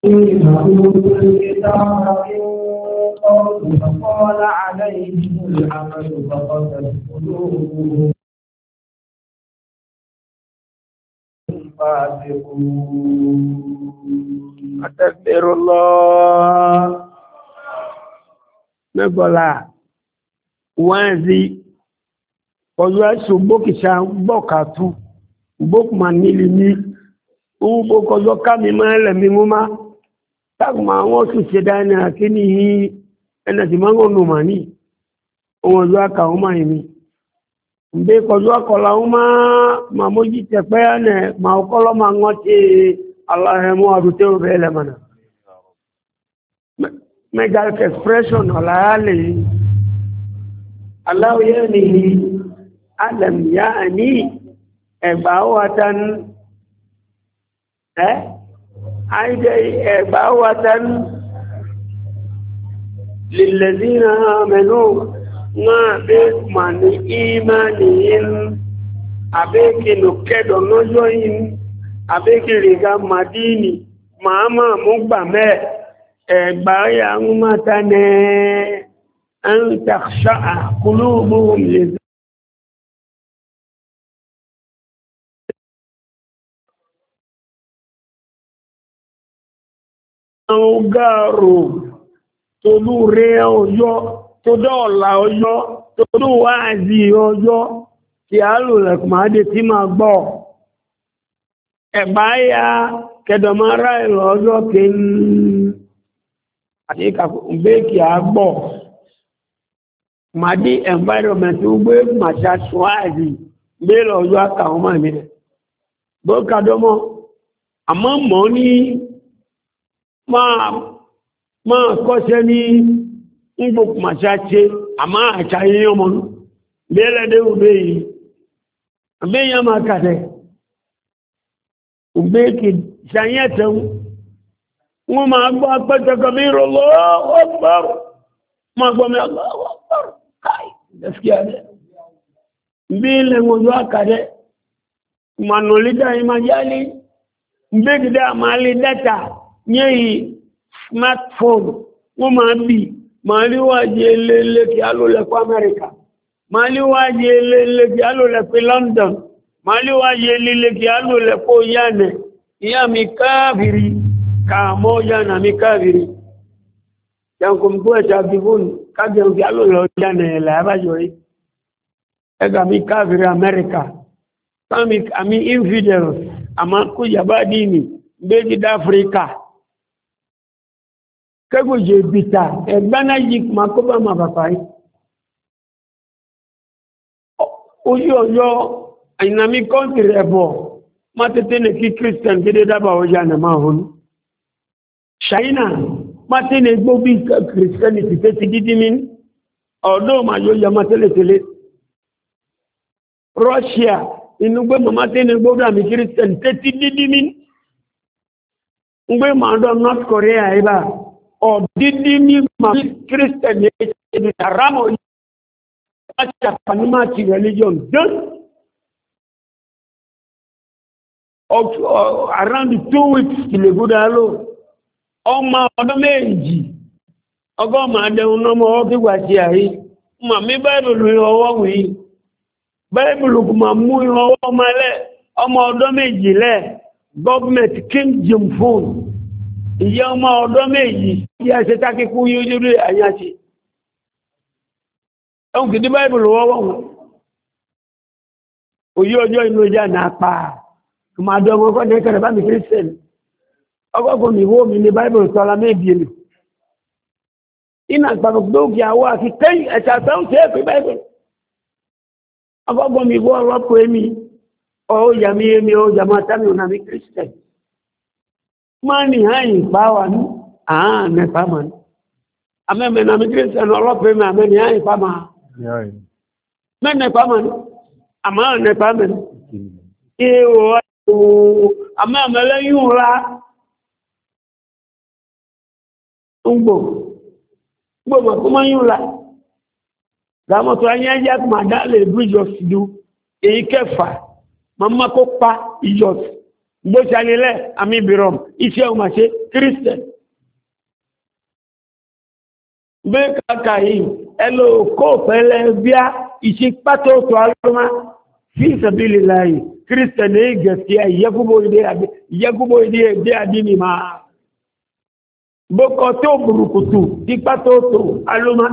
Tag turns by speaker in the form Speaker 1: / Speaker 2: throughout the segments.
Speaker 1: أوتوا الكتاب من قبل فطال عليهم الأمد فقست قلوبهم فاسقون أستغفر الله مبلا وانزي ọjọ́ ẹ̀sùn gbókìsà gbọ́kàtú gbókùnmà nílì ní ugbo kọjọ́ kámi máa lẹ̀mí mú má tákùnmà wọ́n tún ṣe dáná kí ní ẹnà tí máa ń gọ́nù mà ní ohun ọjọ́ àkàwọn máa yìí mbe kọjọ́ akọ̀lá wọn máa mójí tẹ̀pẹ́ ẹnẹ máa kọ́lọ́ máa wọ́n ti aláhẹ̀mọ́ àdúté òbẹ̀ lẹ́mọ̀nà mega expression ọ̀làyálẹ̀ aláwọ̀ nìyí alam ya'ni ebawatan ebawatan lilladhina amanu ma man imanihim abeki nukedo nojoyin abeki riga madini mama mugbame ebaya ngumatane an takhsha'a qulubuhum ọgáàrò tó lú rẹ ọjọ́ tó dọ́ọ̀lá ọjọ́ tó lú wáàzí ọjọ́ tí a lò lẹ́kùnmáde tí máa gbọ́ ẹ̀bá ya kẹdọ̀mọ́ra ìlọ ọjọ́ kí ń àti ìkàkùnbéèkì àgbọ̀ màdí environment gbé màṣà ṣwáàzí gbé lọ ọjọ́ àkàwọn máa mìíràn bó kàdọ́mọ́ àmọ́ mọ́ ní máa kọ́ṣẹ́ ní ìgbòkù màṣáṣe àmá àṣàyí ọmọ lẹ́lẹ́dẹ́ òbé yìí àbẹ́yà máa kàtẹ̀ òbé kì ṣàyẹ́tẹ̀ wọ́n máa gbọ́ pẹ́tẹ̀kọ́ bí rọ̀lọ́wọ́ máa gbọ́ mi aláwọ̀ káì gaskiya dẹ̀ bí ilẹ̀ wọ́n akàdẹ̀ manolita imajali mbé gidẹ́ àmàlì dẹ́ta nyẹ́yì smartphone wọ́n máa bí máa líwájí elélé kí á ló lẹ́kọ́ Amẹ́ríkà máa líwájí elélé kí á ló lẹ́kọ́ London máa líwájí elélé kí á ló lẹ́kọ́ yánẹ̀ ìyá mi káàbìrì kààmọ́ yánà mi káàbìrì yankun tó ẹ̀ṣà bí fún kájẹun kí á ló lọ yánẹ̀ ẹ̀lẹ́ àbájọ́ yìí ẹgbà mi káàbìrì Amẹ́ríkà àmì infidels àmà kú yàbá dìní gbégi dáfríkà kẹ́gbò jẹ́ bìtà ẹgbẹ́nà yìí ma kó bá ma bàbá yìí ojú ọjọ́ àìnàmí kọ́ntì rẹ̀ bọ̀ má tẹ́tẹ́ ní kí Christian kéde dábà ọjà nà máa hùn China má tẹ́ ní gbó bí Christianity tẹ́ ti dídí mi ọ̀dọ́ ma yóò yà má tẹ́lẹ̀tẹ́lẹ̀ Russia inú gbé má tẹ́ ní gbó bí Christian tẹ́ ti dídí mi ngbe ma do North Korea iba o didi ni ma Christian ni ramo acha panima ti religion just around 2 weeks le godalo o ma odo meji ogo ma de uno mo bi wa ti ayi ma mi Bible owo wi Bible ku ma mu owo ma le ọmọ odo meji le government Kim Jong-un ìyá ọmọ ọdọ́ méjì tí a ṣe tákíkú yóò lórí àyàṣì ẹun kìdí Bible wọ́wọ́ wọn òyí ọjọ́ inú ìjà náà pàá ma dọ́mọ ọkọ́ ní ẹkẹrẹ bá mi Christian ọgọ́gùn ìwó mi ní Bible tọ́lá méjì èlò iná gbàgbọ́gbọ́gbì àwọ́ àti tẹ́yìn ẹ̀ṣà sáún tí ẹ̀kọ́ Bible ọgọ́gùn ìwó ọlọ́pọ̀ èmi ọ̀ọ́yàmí èmi ọ̀ọ́yàmá tàbí ọ̀nà mi Christian máa ní àyìn pàwà ní àán nẹ́pàá mọ̀ ní àmẹ́mẹ́ na mi Christian ọlọ́pẹ́ mẹ́ àmẹ́ ní àyìn pàmà mẹ́ nẹ́pàá mọ̀ ní àmà nẹ́pàá mẹ́ ní ìwò àmẹ́ àmẹ́lẹ́yìn ńlá ń gbò mọ̀ kó mọ́ yìn ńlá dámọ́tò ayẹ́jẹ́ kò máa dálé bridge of sidu èyí kẹfà máa kó pa ìjọsìn Bochalile, ami birom, iṣẹ́ o ma ṣe, Christian. Bẹ́ẹ̀ka kàyí, ẹlò kó pẹ̀lẹ̀ bíá ìṣe pátó tó alọ́mà, fi ìsàbílì láyé, Christian ní gẹ̀ẹ́sì ìyẹ́kúbò ìdí ẹgbẹ́ àdínì máa. Bọ́kọ̀ tó burúkutu, tí pátó tó alọ́mà.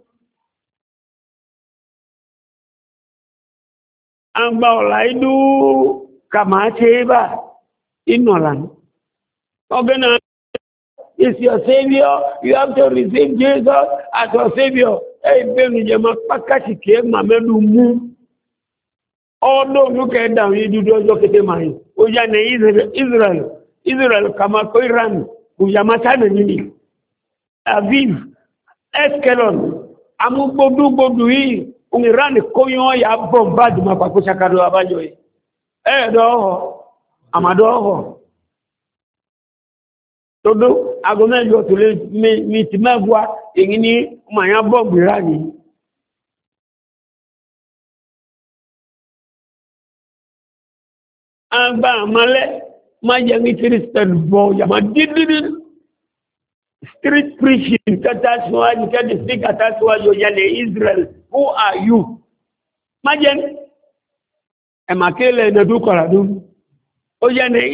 Speaker 1: Àgbà ọ̀la idú kàmá ṣe bá. Ignorant. Organize is your savior. You have to receive Jesus as your savior. Hey, Ben Jama Pakati came, Mamedu Mu. Although look at down, you do look at the mind. Ujane Israel, Kamakoiran, Ujamatan, Aviv, Eskelon, Amubodu, Uniran, Koyo, Yabom, Badma, Pakusakado Abajoy. Eh, Amado todo agomejo to le mi ti mevwa eyini maya bomb rani amba male maje mi Christian bo ya madidid street preaching tata swali kadi speaker tata swali yo yale Israel, who are you maje emakele na dukora du Oya ne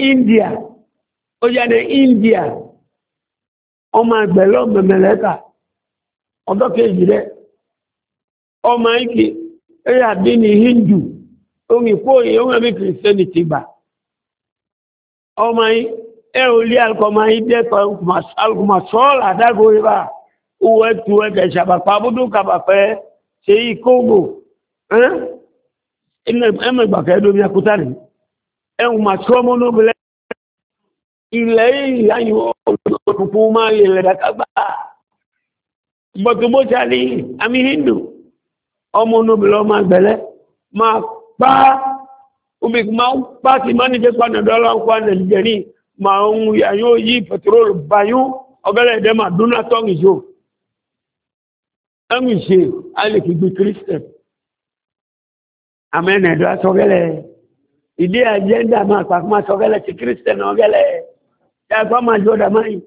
Speaker 1: India, ọmọ àgbẹ̀lọ́ mẹ̀mẹ̀lẹ́ta, ọdọ́ kejì rẹ̀, ọmọ ike, ẹ̀yà bí ní Hindu, ohun ìkó èyí ohun ẹ̀mí Christianity gbà. Ọmọ ẹ̀ olí alkọmọ ìdẹ́kọ̀ alkùnmọ̀sọ́ọ̀lá dágó ibá, owó ẹ̀tù ẹ̀kẹ̀ ṣàbàpá búdú kàbàfẹ́ ṣe ìkóògbò, ẹ̀mẹ̀gbàkẹ́ ẹ̀dọ́mí akútà rẹ̀. Ẹ̀hùn máa tó ọmọ nóbulẹ̀ ilẹ̀ ìyáyìn òkùnkùn máa lè rẹ̀ dákàgbà. Bọ̀tùbó ṣàlì àmì Hindu, ọmọ nóbulẹ̀ ọmọ àgbẹ̀lẹ̀ máa pá omi máa ń pá sí máa níjẹ́ pánàdọ́lá ń pánà jẹ̀rí máa ń yàyó yí pẹ̀tírólù báyún ọgẹ́lẹ̀ ẹ̀dẹ́ máa dúnà tọ́ngì ṣò. Ẹ̀mì ṣe alẹ́kìgbì Christian. Àmẹ́nà ẹ̀dọ́ aṣọ́gẹ́lẹ̀ ìdí agenda máa pàkó máa sọ́gẹ́lẹ̀ ti Christian ọgẹ́lẹ̀ ẹ̀kọ́ máa jọ́dá máa yìí.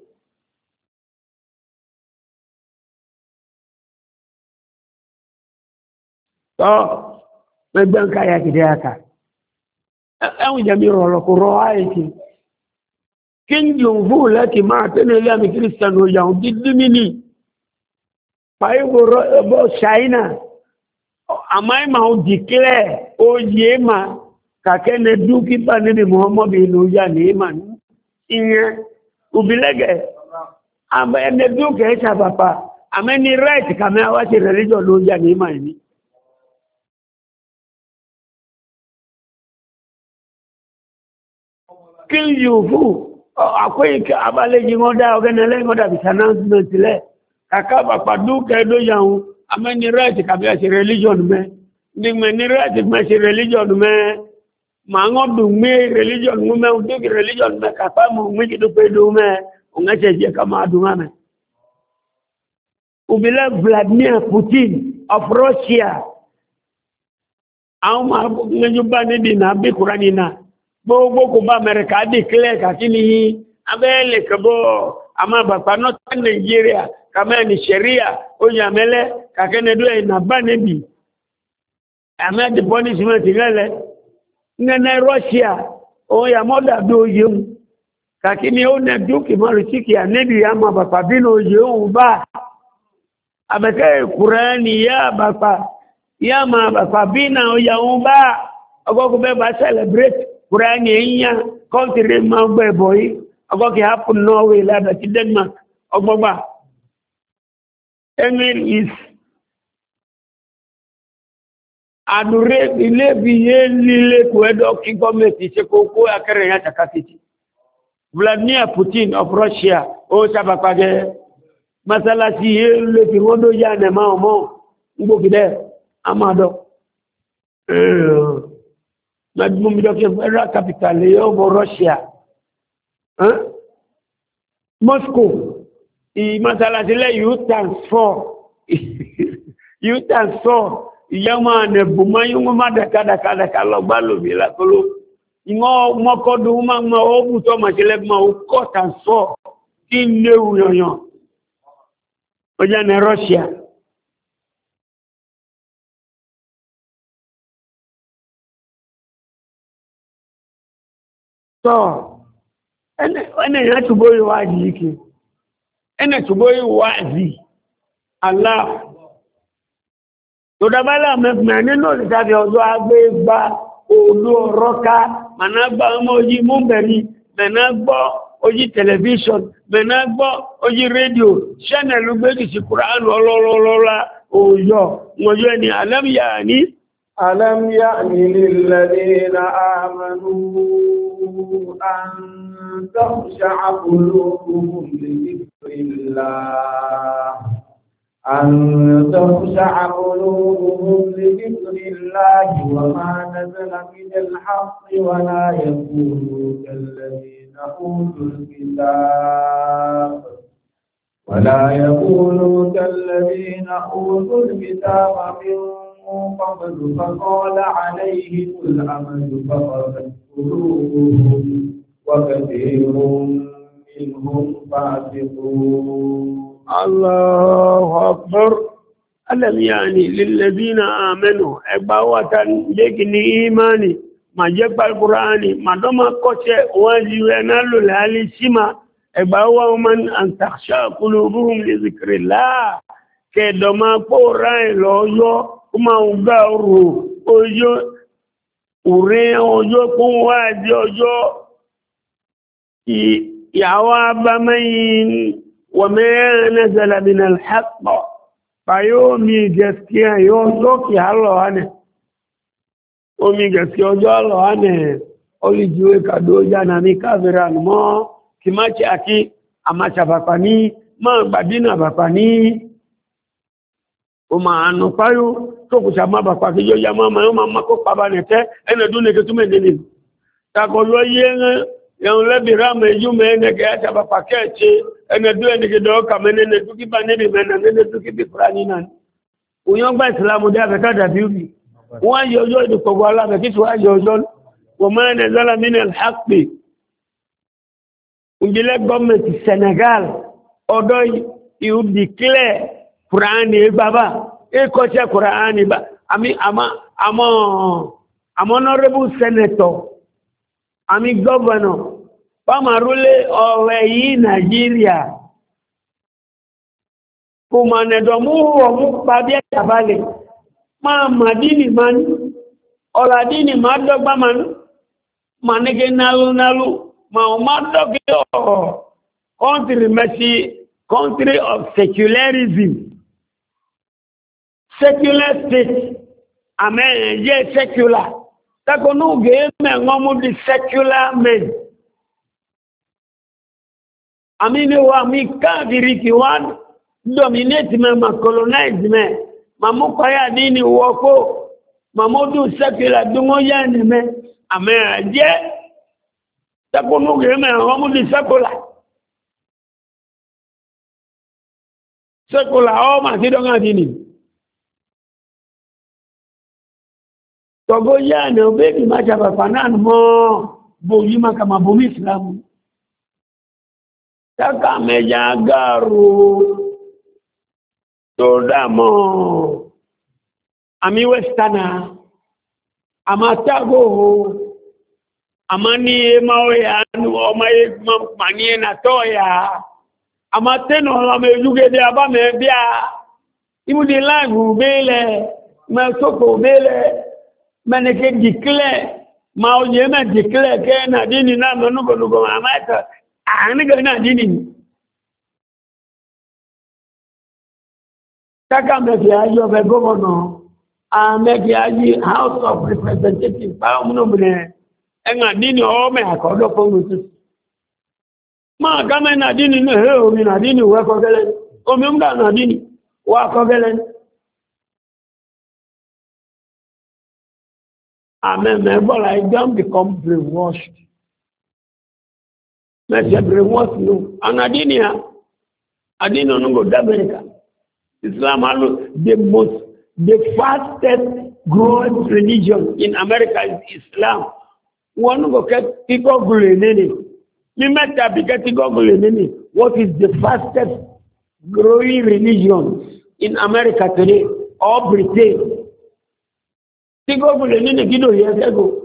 Speaker 1: Tọ́ mẹ́gbẹ́ ń káyà kìdí aka. Ẹ̀hùn jẹ́mi rọ̀lọ̀ kò rọ àìkì. Kí ń jùn fún lẹ́kì máa tẹ́lẹ̀ ilé àmì Christian ò yàwó dídí mini. Pàíwò bọ́ China. Àmáìmà ò dìklẹ̀ ó yé máa. Kakene duki pa nibi Muhammad inuja ni imani inye ubilege amba ene duke echa papa ameni right kame awati religion uja ni imani kill you fu akwe abale jingoda ogenele ngoda bi announcement le kaka papa duke do yaun ameni right kame awati religion me ni meni right kame awati religion me Mango me religion ngume udigi religion me kapamu mwiki dupe dume ungacheje kama adungame. Ubile Vladimir Putin of Russia. Au ngejubani dina bi Qur'ani na. Bo kuba America declare kakini hii abele kabo ama bapa not Nigeria kama ni sheria onyamele kakene due na banebi. Ama the punishment ngale Nene Russia, ya moda do yu. Kakini one duki maruchiki ya nebi yama bapa bino yu ba. Abeke Kurani ya bapa. Yama bapa bina ya uba. Agogo beba celebrate Kurani inya. Country mawbe boy. Agogo happen Norway lada ki Denmark. Agogo England is adure ile biye lile kwedo kigometi chekoko akere ya chakatiti Vladimir Putin of Russia o sabapage masala si ile kirodo ya ne maomo ngogide amado madmum doke era capital yo Russia Moscow i masala sile you transfer Iyama ne bumayungu madaka lọ gbalo bila kolo Ingo mokodu ma obu to ma chele ma ukota so ki lewu yoyan. Oja ne Russia. So ene ya tuboyi wazi yake. Ene tuboyi wazi. Allah. To dabala me no le tabi ojo agbe gba olu roka managba moji mumberi menagbo oji television menagbo oji radio channel gbe ti Quran ololola oyo mojo ni alam yani lil ladina amanu an takhsha'a qulubuhum li dhikrillah أن تخشع قلوبهم لذكر الله وما نزل من الحق ولا يكونوا كالذين أوتوا الكتاب من قبل فقال عليهم الأمد فقست قلوبهم وكثير منهم فاسقون. الله أكبر. ألم يعني للذين آمنوا إباوة لكن إيماني ما جاب القرآن ما دام قصة وجوانا للهالي سما إباوة من أن تخشى قلوبهم لذكر الله كدما قرآن لوجو كما وغاورو أوجو ورين أوجو كواجي أوجو يعوى بمين وما نزل من الحق فيومي جسكيا يوزوكي هلو هاني omi gẹ̀ẹ́sì ọjọ́ àlọ́ ánẹ̀ olíjúwé kàdó jánà ní káfíran mọ́ kí má ṣe àkí àmàṣàbàpà ní máa gbàdínà bàpà ní o máa nù páyó tó kù sàmà bàpà kí yóò yá máa kó pàbà nẹ̀tẹ́ ẹnẹ̀dún nẹ̀kẹ́ túnmẹ̀ nínú takọ̀lọ́ yé ẹ̀hùn lẹ́bì ráàmù ẹjú mẹ́ẹ̀nẹ̀kẹ́ àṣàbàpà kẹ́ẹ̀ṣe ẹnẹ̀dún ẹnẹ̀kẹ́ dọ́ọ̀kà mẹ́nẹ̀dúkíbà níbi mẹ́nẹ̀dúkíbì fúrání wọ́n yẹ ọjọ́ ìdùkọ̀gbọ́ alábẹ̀ kí tí wọ́n yẹ ọjọ́ wọ́n máa ń ẹ̀zọ́lá nínú ìhàpì ìjìnlẹ̀ gọ́ọ̀mẹ̀ntì Senegal ọdọ́ ìhù dìklẹ̀ kùránì bàbá ẹkọ́ṣẹ́ kùránì bá àmọ́ honorable senator àmì governor pàmàrúlé ọ̀rẹ́ yìí Nàìjíríà kò mà nẹ̀dọ̀mú ọmú pàbí ẹ̀tàbálẹ̀ máa màdínì máa ní ọ̀làdínì máa dọ́gbà máa ní máa nígbé nálúnálú máa máa dọ́gbé ọ̀rọ̀ country of secularism secular state àmẹ́rin jẹ́ secular takọ̀nú gẹ̀ẹ́mẹ̀ wọ́n mú di secular men àmì ni wà mí káàkiri kí wọ́n dominate mẹ́ ma colonize mẹ́ mamu kwaya dini woko mamodu sekula dungo yani me ameje takunu geme mamodu sekula o ma kidonga dini togo yani obeki macha bafanana mo boyima kama bomi Islam taka meja garu todamo ami westana amatago amani maoya anu omaye mani na toya amateno la mejuge de abame bia imudi live bele ma soko bele maneke dikle ma oye ma dikle ke na dini na nugo amata aniga na dini Kaka meki aji of a governor, meki aji House of Representatives, pa omunomune, enga dini ome akodo kongutu. Ma kama na dini no he omi na dini wa kogelen, omi mga na dini wa kogelen. Amen, but I don't become brainwashed. Let's say brainwashed no. And adini no go to America. Islam the fastest growing religion in America is Islam. One go get Google nini. Me meta be get Google nini. What is the fastest growing religion in America today or Britain? Google nini kido years ago.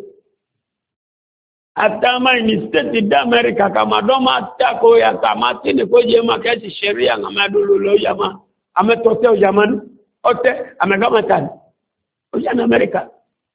Speaker 1: Atama in state in America kama doma tako ya kamati ni koje makati sheria ngamadulu lo jama ametotea jamani ote amegama tani ujana America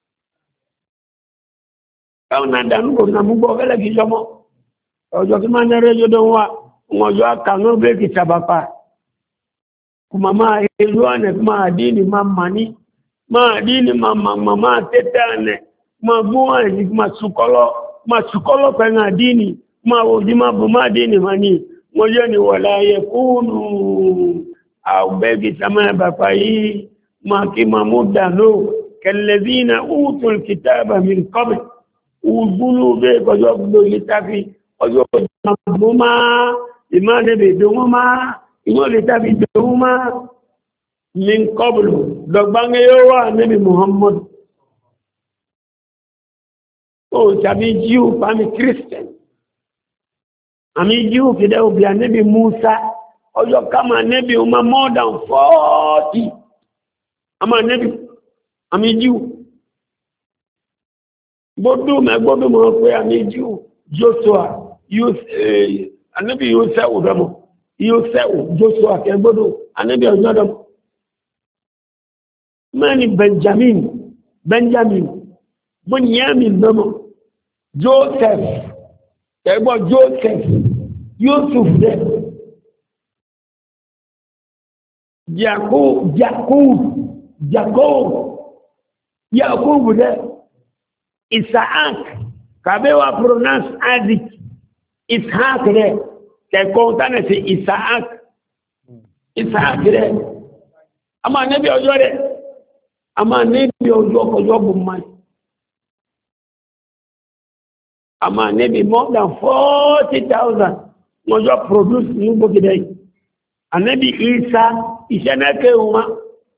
Speaker 1: kau nadango na mugo vele kijomo ojo kimanya rejo donwa ngojo akango be kitabapa kumama elwane kuma dini mamani ma dini mama tetane magua ni masukolo penga dini mawojima buma dini mani moyo ni wala yakunu au begi sama bapa hii makima muda no kalladhina utul kitaba min qabl uzulu be gojo do litafi ojo buma imane be duma ino litafi duma min qabl dogbange yo wa nabi Muhammad oh tabi Jew pami Christian ami Jew kidao bia nabi Musa ojo kama nabi uma more than 40 ama nabi ami Jew bodu mo pe ami Jew Joshua anabi Yosef udamo Yosef Joshua ke bodu anabi ojodo mani Benjamin Bunyamin nomo Joseph ebo Joseph Yusuf de Jacob de Isaac kabewa pronounce Isaac Ishaq de ke kontane se Isaac de ama nabi ojo de ama nabi ojo ko bumma ama nabi more than 40,000 mojo produce new book today anabi Isa ishanake uma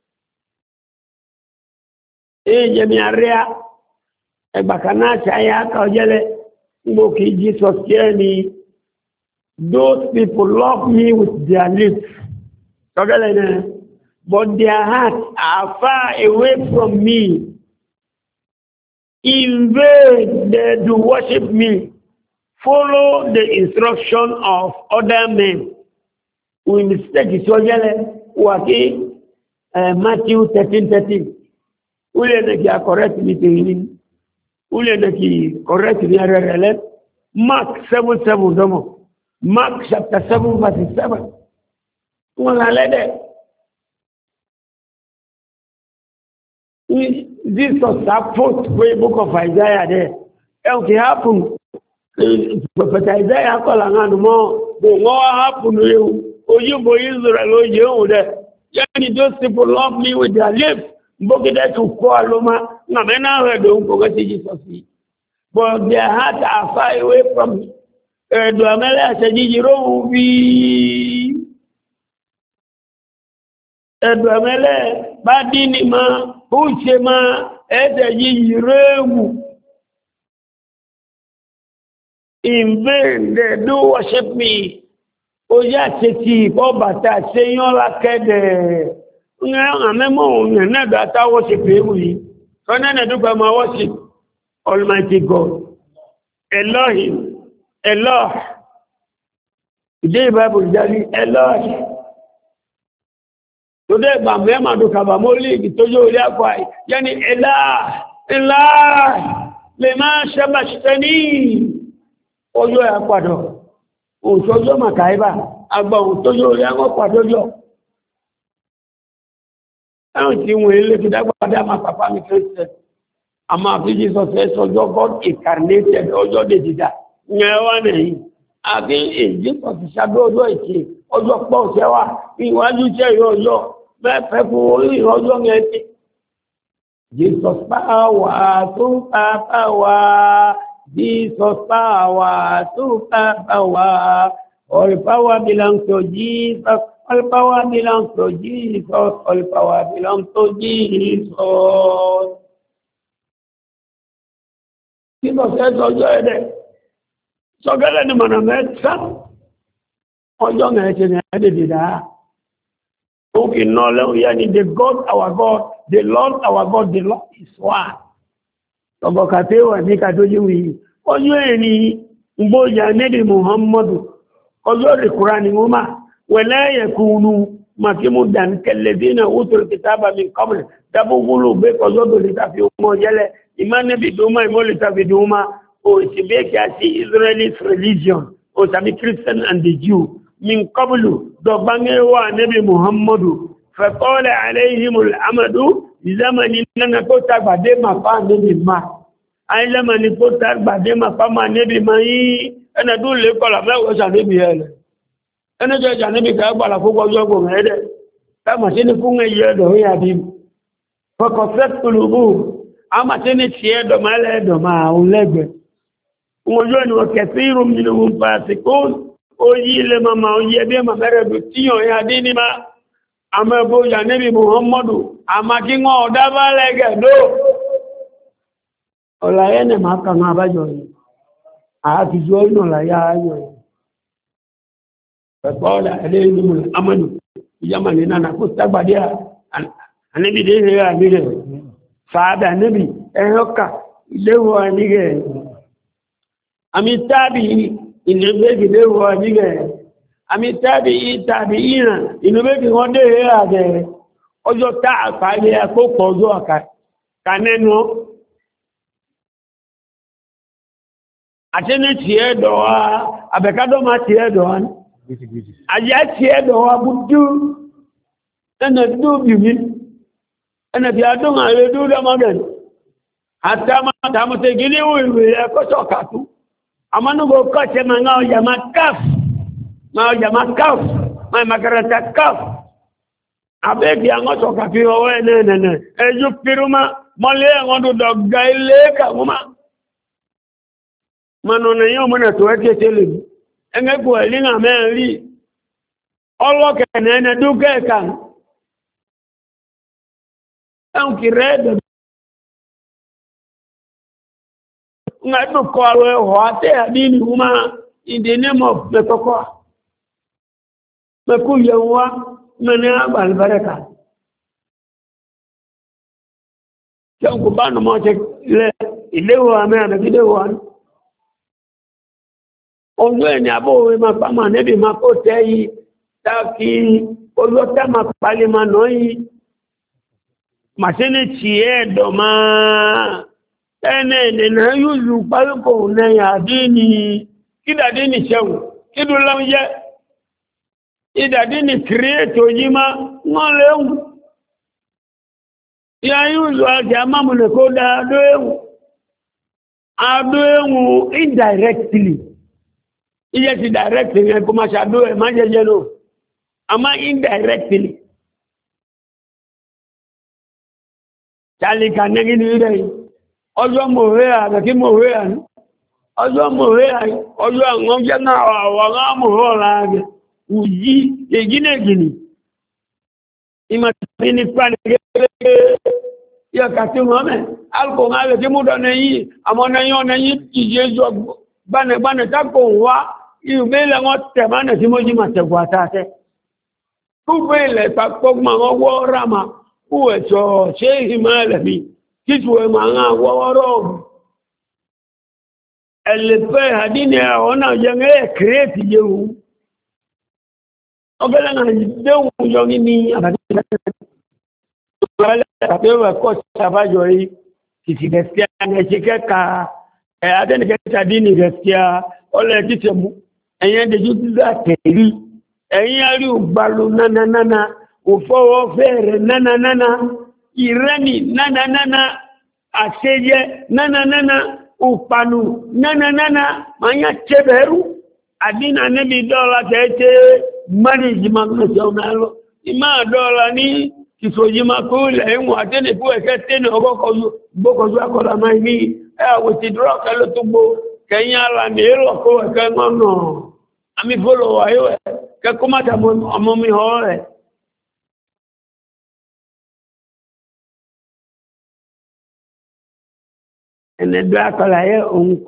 Speaker 1: jemi area bakana chaya ka ojele mboki Jesus kieni those people love me with their lips but their hearts are far away from me. In vain they do worship me, follow the instruction of other men. We mistake is waki Matthew 13:13. Ule neki correct me to ule neki correct me rele. Mark 7:7 domo. Mark chapter 7 verse 7. Wala lede. Jesus supposed to book of Isaiah there. And it happened. Prophet Isaiah called on more. But what happened to you? Oh, you boy Israel, you there. Yani those people love me with their lips. Book that to call Loma. Namena don't forget Jesus. But their hearts are far away from me. Duamela said, Duamela, Badinima. Uchema edeji rewu. In vain they do worship me. Oya teti obata seyon la kede. Nga amemo na data worship ewi. So na do ma worship Almighty God. Elohim. Eloh. The Bible jali Eloh. Today bamema do kabamoli kitojo ile kwa yani ela lema shabashtani ojo ya kwado ojojo makaiba agba ojojo ile ngo kwadojo awon ti won ile ti dagba ma papa mi Christian ama bi Jesus says ojo God incarnated ojo de dida nyewa nei abi Jesus shadow ojo iti ojo po se wa iwaju je ojo Jesus power to power, Jesus power to power. All power belongs to Jesus. All power belongs to Jesus. All power belongs to Jesus. kí lọ fẹ́ sọjọ́ ẹ̀dẹ̀ sọgẹ́lẹ̀ ni mọ̀nà mẹ́ta ọjọ́ mẹ́ẹ̀tẹ̀ ní ẹ̀dẹ̀dẹ̀ dáa ó kì náà lẹ́hùn yẹ́ ni the God our God the Lord our God the Lord is one ọgbọ̀kàtẹ́ wà ní kàtójú yìí ọjọ́ ẹni gbójà nídi Muhammadu ọjọ́ ìkúra ni wọ́n máa wẹ̀lẹ́ yẹ̀kúnú makimu dan kẹlẹ̀dínà útùrù kìtàbà mi kọ́mù dábúgbúlù gbé kọjọ́ tó lè tàbí ọmọ jẹ́lẹ̀ ìmánẹ́bì dómà ìmọ́lẹ̀ tàbí dómà o ìsìnbẹ́kì àti Israelite religion o tàbí Christian and the Jew min kọ́bùlù dọ̀gbángẹ́wà níbi Muhammadu fẹ̀kọ́lẹ̀ aléhìmul amadu zamani nana tó tàgbàdé màpá níbi ma ayé zamani tó tàgbàdé màpá ma níbi ma yí ẹnà tó lè kọlà mẹ́wọ́sà níbi ẹ̀lẹ̀ ẹni jẹ́ ìjà níbi kàágbàlà fún ọjọ́ ọgbọ̀n ẹ̀dẹ̀ káàmà sí ní fún ẹyẹ ẹ̀dọ̀ ní àbí fọkọ̀ fẹ́ tùlùmù a máa tí ní tí ẹ̀dọ̀ máa lẹ́ẹ̀dọ̀ máa ń lẹ́gbẹ̀ẹ́ ojú ẹni wọ́n kẹfí irun nínú pàṣíkò ó yí ilé mama ó yẹ bí ẹmà mẹ́rẹ̀dù tíyàn ya dín ní ma àmọ́ ẹbó ìjà níbi Muhammadu àmà kí wọ́n ọ̀dá bá lẹ́gẹ̀ẹ́dó ọ̀làyẹ́ nẹ̀ máa kà máa bájọ yìí àátijọ́ inú ọ̀làyẹ́ ayọ̀ yìí فقال عليهم الأمن يمن لنا كنت بديا النبي ده يا ميره فهذا النبي هكا له نيجي أمي تابي النبي له نيجي أمي تابعين النبي هو ده يا ده أجو تا فايل أكو كوزو أكا كاننو أتني تيه دوا أبكادو ما تيه دوا àyà tí ẹ̀dọ̀ wa bú dú ẹnà dú bìbí ẹnà tí a dún ààrẹ dú lọ́mọdẹ̀ àtàmàtàmàtà gíní ìwé ẹ̀kọ́sọ̀ kàtú àmánúgbò kọ́ṣẹ́ ma ń ọjà ma káf ma makarata káf àbẹ́gì àwọn sọ̀kàfí ọwọ́ ẹ̀nẹ́ẹ̀nẹ́ ẹjú pírúmá mọ́lé ẹ̀wọ̀n dúdọ̀ ga ilé kàwọ́má manọ̀nà yóò múnà tó ẹ́ ẹgbẹ́gbò ẹ̀lẹ́nà mẹ́rin ọlọ́kẹ̀ẹ́nà ẹni dúkẹ́ ẹ̀kà ẹ̀hùn kì rẹ̀ ẹ̀dẹ̀ ẹ̀dùkọ́ àrọ̀ ẹ̀họ̀ àtẹ́ àdínì wúmá in the name of mẹ́kọ́kọ́ mẹ́kú yẹ̀wá mẹ́ni àgbàlùbárẹ́kà ṣẹ́hùn kò bá nùmọ́ ṣe ilé-ìwọ̀ àmẹ́ àdàkílé-ìwọ̀ ọjọ́ ẹni àbọ̀wé ma pàmà nẹ́bì ma kó tẹ́ yìí tàbí olóòtẹ́ ma pàlì ma náà yìí màṣínì tí ẹ̀dọ̀ máa ẹni ẹ̀nà yúzù pálùkò nẹ́yà dínì kídàdínì ṣẹ́wù kídù lọ́mjẹ́ ìdàdínì kìrìẹ̀tò yìí ma wọ́n léhùn ya yúzù àti àmàmùnẹ̀ kó dá adó ẹ̀wù indirectly iye ti directly ní ẹkùn máa ṣàdó ẹ̀ máa jẹjẹ lò àmá indirectly ṣàlìkà nẹ́gí ní rẹ̀ ọjọ́ mọ̀wé àgbẹ̀kí mọ̀wé àní ọjọ́ mọ̀wé ọjọ́ àwọn jẹ́ náà àwọn mọ̀wé ọ̀la rẹ̀ wùyí ègínẹ̀gìnì ìmọ̀tí ní pàdégẹ́gẹ́ yọ̀kà tí wọ́n mẹ́ alkùnrin àwẹ̀ tí múdọ̀ nẹ́yìn àmọ́ nẹ́yìn ọ̀nẹ́yìn ìjẹ́ jọ gbánẹ̀gbánẹ̀ tákò wá ìwé ilẹ̀ wọn tẹ̀mánà tí mo jí ma tẹ̀gbọ́ àtàtẹ́ kúgbé ilẹ̀ pàpọ̀gbọ̀n ọwọ́ ráma kú ẹ̀ṣọ́ ṣe ìhìmọ̀ ẹlẹ̀mí títù ẹ̀mọ̀ àwọn àwọ́wọ́rọ̀ ẹ̀lẹ̀fẹ́ àdínì àwọn náà jẹ́ ẹ̀ kìrẹ́ẹ̀tì yẹ̀wò ọgbẹ́lẹ̀ náà déhùn yọ ní àbàdí ẹ̀yẹn dẹjú dídá tẹ̀rí ẹ̀yìn arí ògbàlù nánà òfọwọ́ fẹ́ẹ̀rẹ̀ nánà ìrẹ́nì nánà àṣẹyẹ nánà òpànù nánà mayá tẹ́bẹ̀rú àdínà níbi dọ́ọ̀lá tẹ́ẹ̀tẹ́ mẹ́rìnjìmá mẹ́sàn-án ìmá dọ́ọ̀lá ní ìfòjìmá kó ilẹ̀ ìwọ̀n àtẹ́nìkú ẹ̀kẹ́ tẹ́nì ọgọ́kọ̀ọ́jú akọ̀lá máa ní ẹ̀wọ̀ ti dúrọ́ọ̀kẹ́ ló tó gbó kẹ̀yìn ara ní èrò ọkọ̀ ẹ̀kẹ́ mọ́nà àmì fọ́lọ̀ wáyé kẹ́kọ́ máta ọmọ mi họ rẹ̀ En Dracula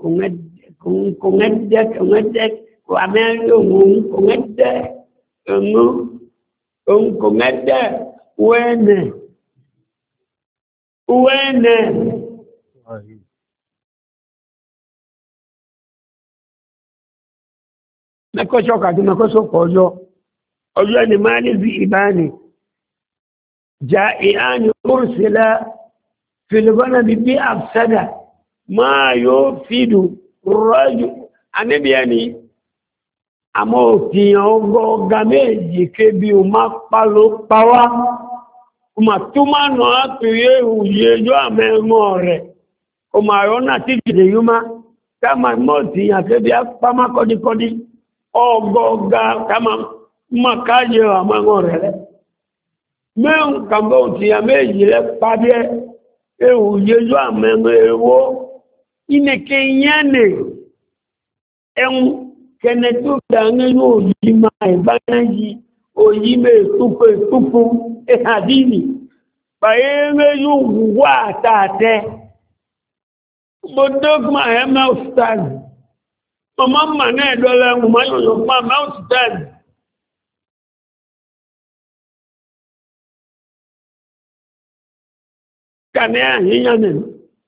Speaker 1: ungedek wamel ungedek wene mekosho kati mekosho kojo ojo ni mali zi ibani jai'an ursila fil baladi bi afsada ma yufidu rajul anibiani amo ti ogo gameji kebi o ma palo pawa uma tuma no atuye uyejo amemo re o ma yona ti de yuma kama moti akebi apama kodi ogo ga kama makaje amemo re men kambo ti ameji le pade e uyejo amemo ewo ineke yane en kenetu dange no yima ibanaji oyime tupu hadini baeme yu wa tate bodogma ema ustaz mama na dole mu yo mama ustaz kania hinyane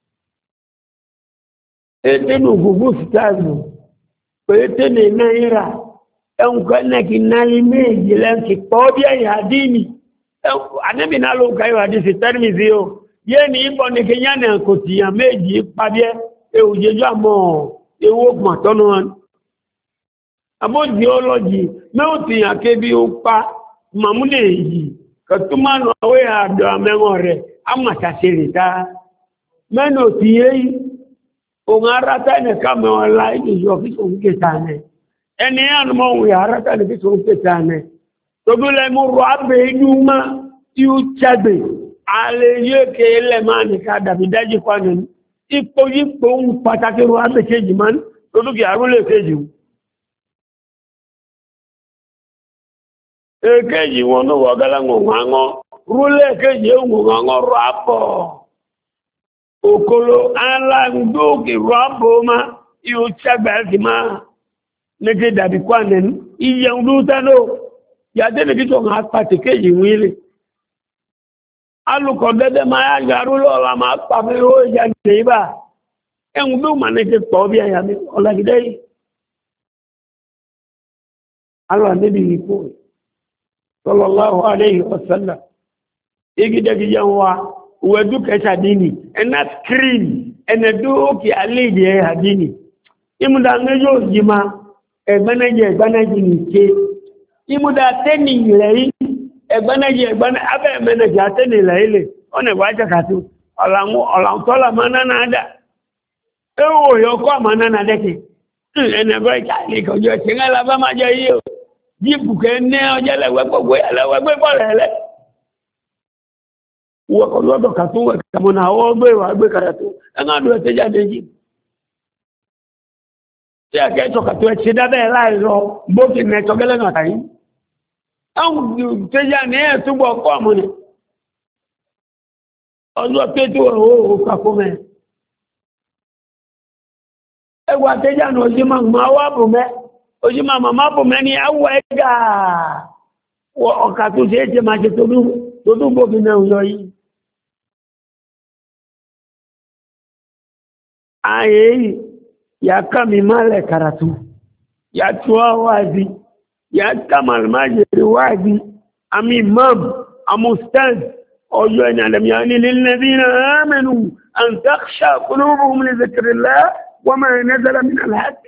Speaker 1: etenu gugu ustaz petene naira en kinali meji lanki podia ya dini anabi nalo kai hadisi termizio yeni ibo ni kenyane kotia meji pabie e ujejo amo ewo matono abo geology meuti akebi upa mamune yi katumano we ado amengore amata serita meno tiei ongarata ne kama wala ijo kiso ngetane eni anu mo we arata ne kiso ngetane tobule mu rabe nyuma yu chabe ale yeke ele mani ka dabidaji kwanu ipo yipo pataki rabe keji man toduki arule keji keji wono wagala ngongo rule keji ngongo rapo okolo ala ndoki rapo ma yu chabe ma neke dabi kwanu iye nduta no yade ne kito nga patike yiwile aluko dede ma ya garu lo la ma pa me o ya neiba en du maneke to bi ya mi ola gidei Allah nabi ko sallallahu alaihi wasallam igide gijanwa wedu kesa dini ena screen ena ki alije hadini imunda ngejo jima egbanaji ni ke imuda teni ilei egbanaji abe menaji ateni ilei one waja katu ola tola manana ada ewo yo ko manana deke ene go ikali ko jo singala ba ma je yo jibu ke ne ojele we gbogbo ele we gbe bolele wo ko lodo katu we kamona o gbe wa gbe karatu en do te jade ji ti ake to katu e ti da be lai ro bo ti ne to gele na tayin àwọn teja ní ẹ̀túgbọ̀ kọ́ mú ní ọjọ́ péjú ọ̀hó kàkó mẹ́ ẹgbà teja ní ojímọ̀ máa wà bù mẹ́ ojímọ̀ máa bù mẹ́ ní àwọ̀ ẹgbà ọ̀kà tó ṣe é ṣe máa ṣe tó dúgbò bí náà yọ yìí ayé yà kàmì máa lẹ̀ kàràtù yà tó wáàzí ya kama almajiri wazi ami imam amustaz ojo en alamyani lilladhina amanu an takhsha qulubuhum li dhikrillah wama nazala min alhaq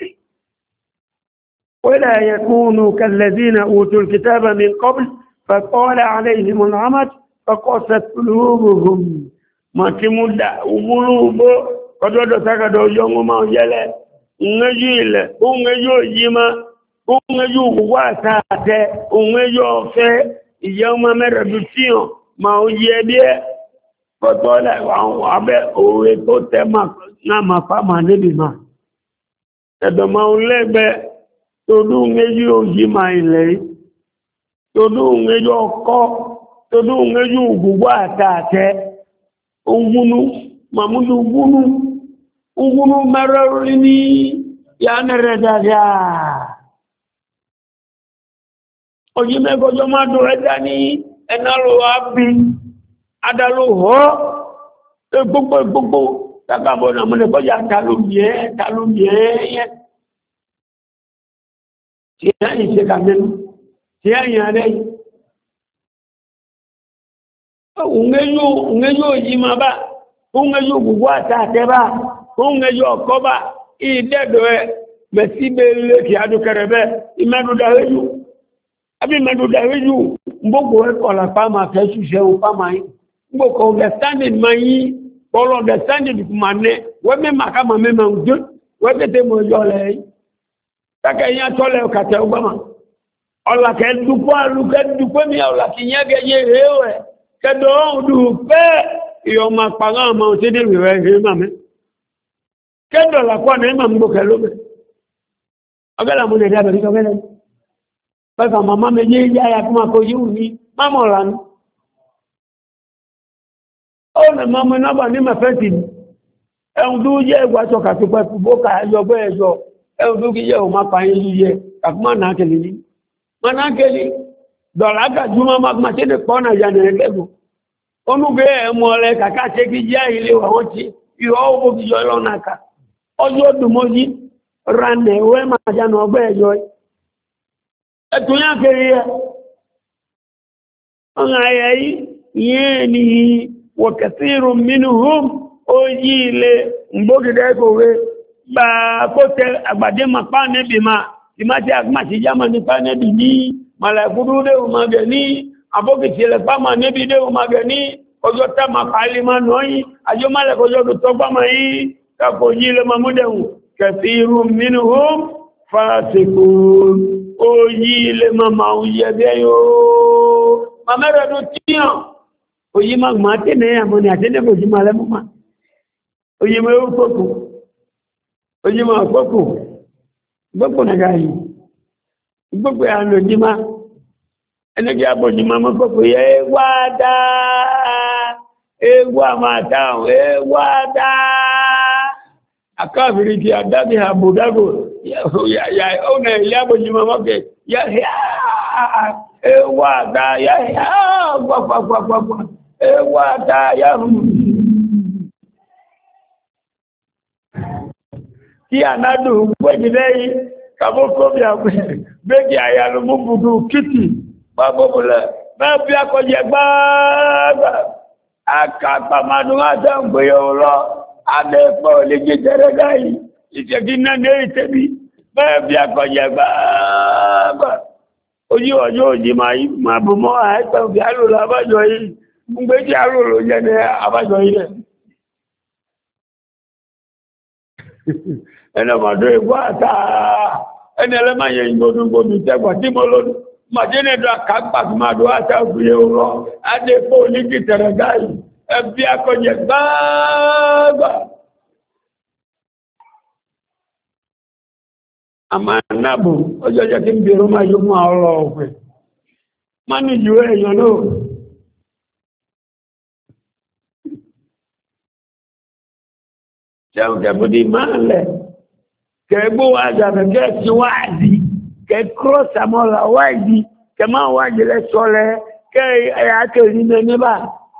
Speaker 1: wala yakunu kalladhina utul kitaba min qabl fatala alayhim al'amad faqasat qulubuhum matimuda umulubo kododo tagado yongo ma yele ngajile ungajo jima unge yu wa taate unge yo fe yoma meredution ma oye die fotola wa abe owe to tema na mapa manebi ma edo ma ulebe todu unge yu jima ile todu unge yo ko todu unge yu wa taate ungunu mamudu gunu ugunu mararuni ya nereda oji me gojo ma do edani enalo abi adalu ho gbogbo takabo na mo le boja talumie ye ti ani se kamen ti ayan re ungeyo yima ba ungeyo gugwa ta teba ungeyo koba idedo mesibele ki adukerebe imedu daweju abi medu daweju mbogo e kola pama kesu se o pama yi mbogo understanding mayi all understanding kumane we me makama me manju we tete mo yole taka yan tole kate obama ola ke dupo mi ola kinyage ye rewe kedo du pe yo ma panga ma o tede rewe he mame kedo la kwa na ma mboke lobe agala mo ne da bari ko bele pa mama me ye ya kuma ko yuni mama lan ona mama na ba ni ma feti du je gwa to ka to pa boka yo bo ejo du ki je o ma pa yin ye akuma na kele ni mana kele dola ka juma ma se de kona ya ne lego onu be mo le kaka se ki ja ile wa won yo o bi yo lo naka ojo du moji rane we ma ja no gbe ejo etun ya kere ona ayi yeni wa kathirun minhum oyile mbogide ko we ba ko te agbade ma pa ne bi ma ti ma ti agma ti jama ni pa ne bi ni mala kudu de o ma ge ni abogi ti le pa ma ne bi de o ma ge ni ojo ta ma pali ma no yi ajo male ko jo to pa ma yi ka ko yile ma mudeun kathirun minhum fasikun oyile ma ma uye de yo ma mere do tiyan oyi ma ma te ne amoni atene ko ji ma le mo ma oyi ma o koko oyi ma koko gbogbo na gayi gbogbo ya lo ji ma ene ki abo ji ma mo koko ye wada ewa ma ta wada akaviri ti adabi abudago ya ona ile abo ji ma mo ke ya wada ya gwa ewa ta ya ki anadu gwejidei kaboko bi agbe beji ayalu mubudu kiti babobule babi akoje gbagba akapa madu ata gbeyo lo adepo leje teregai itegina ne itebi babi akoje gbagba oji ojo ji mai mabumo aipe bi alu labajo yi ngbeji alu lo je ne abajo yi le ene mado egwa ta ene le ma ye ngodu tegwa ti mo lo ma je ne do akagba ma do ata gbe oro ade po ni ki teregai e bi akoje gbagba amanabu ojo je ki nbiro ma yo mu oro ofe mani ju eyan no jẹun kẹbùdí máa lẹ̀ kẹgbó wájà kẹ ti wáàdí kẹ cross àmọ́là wáàdí kẹ máa wáàdí lẹ sọlẹ̀ kẹ ẹ̀yà kẹrì ní níbà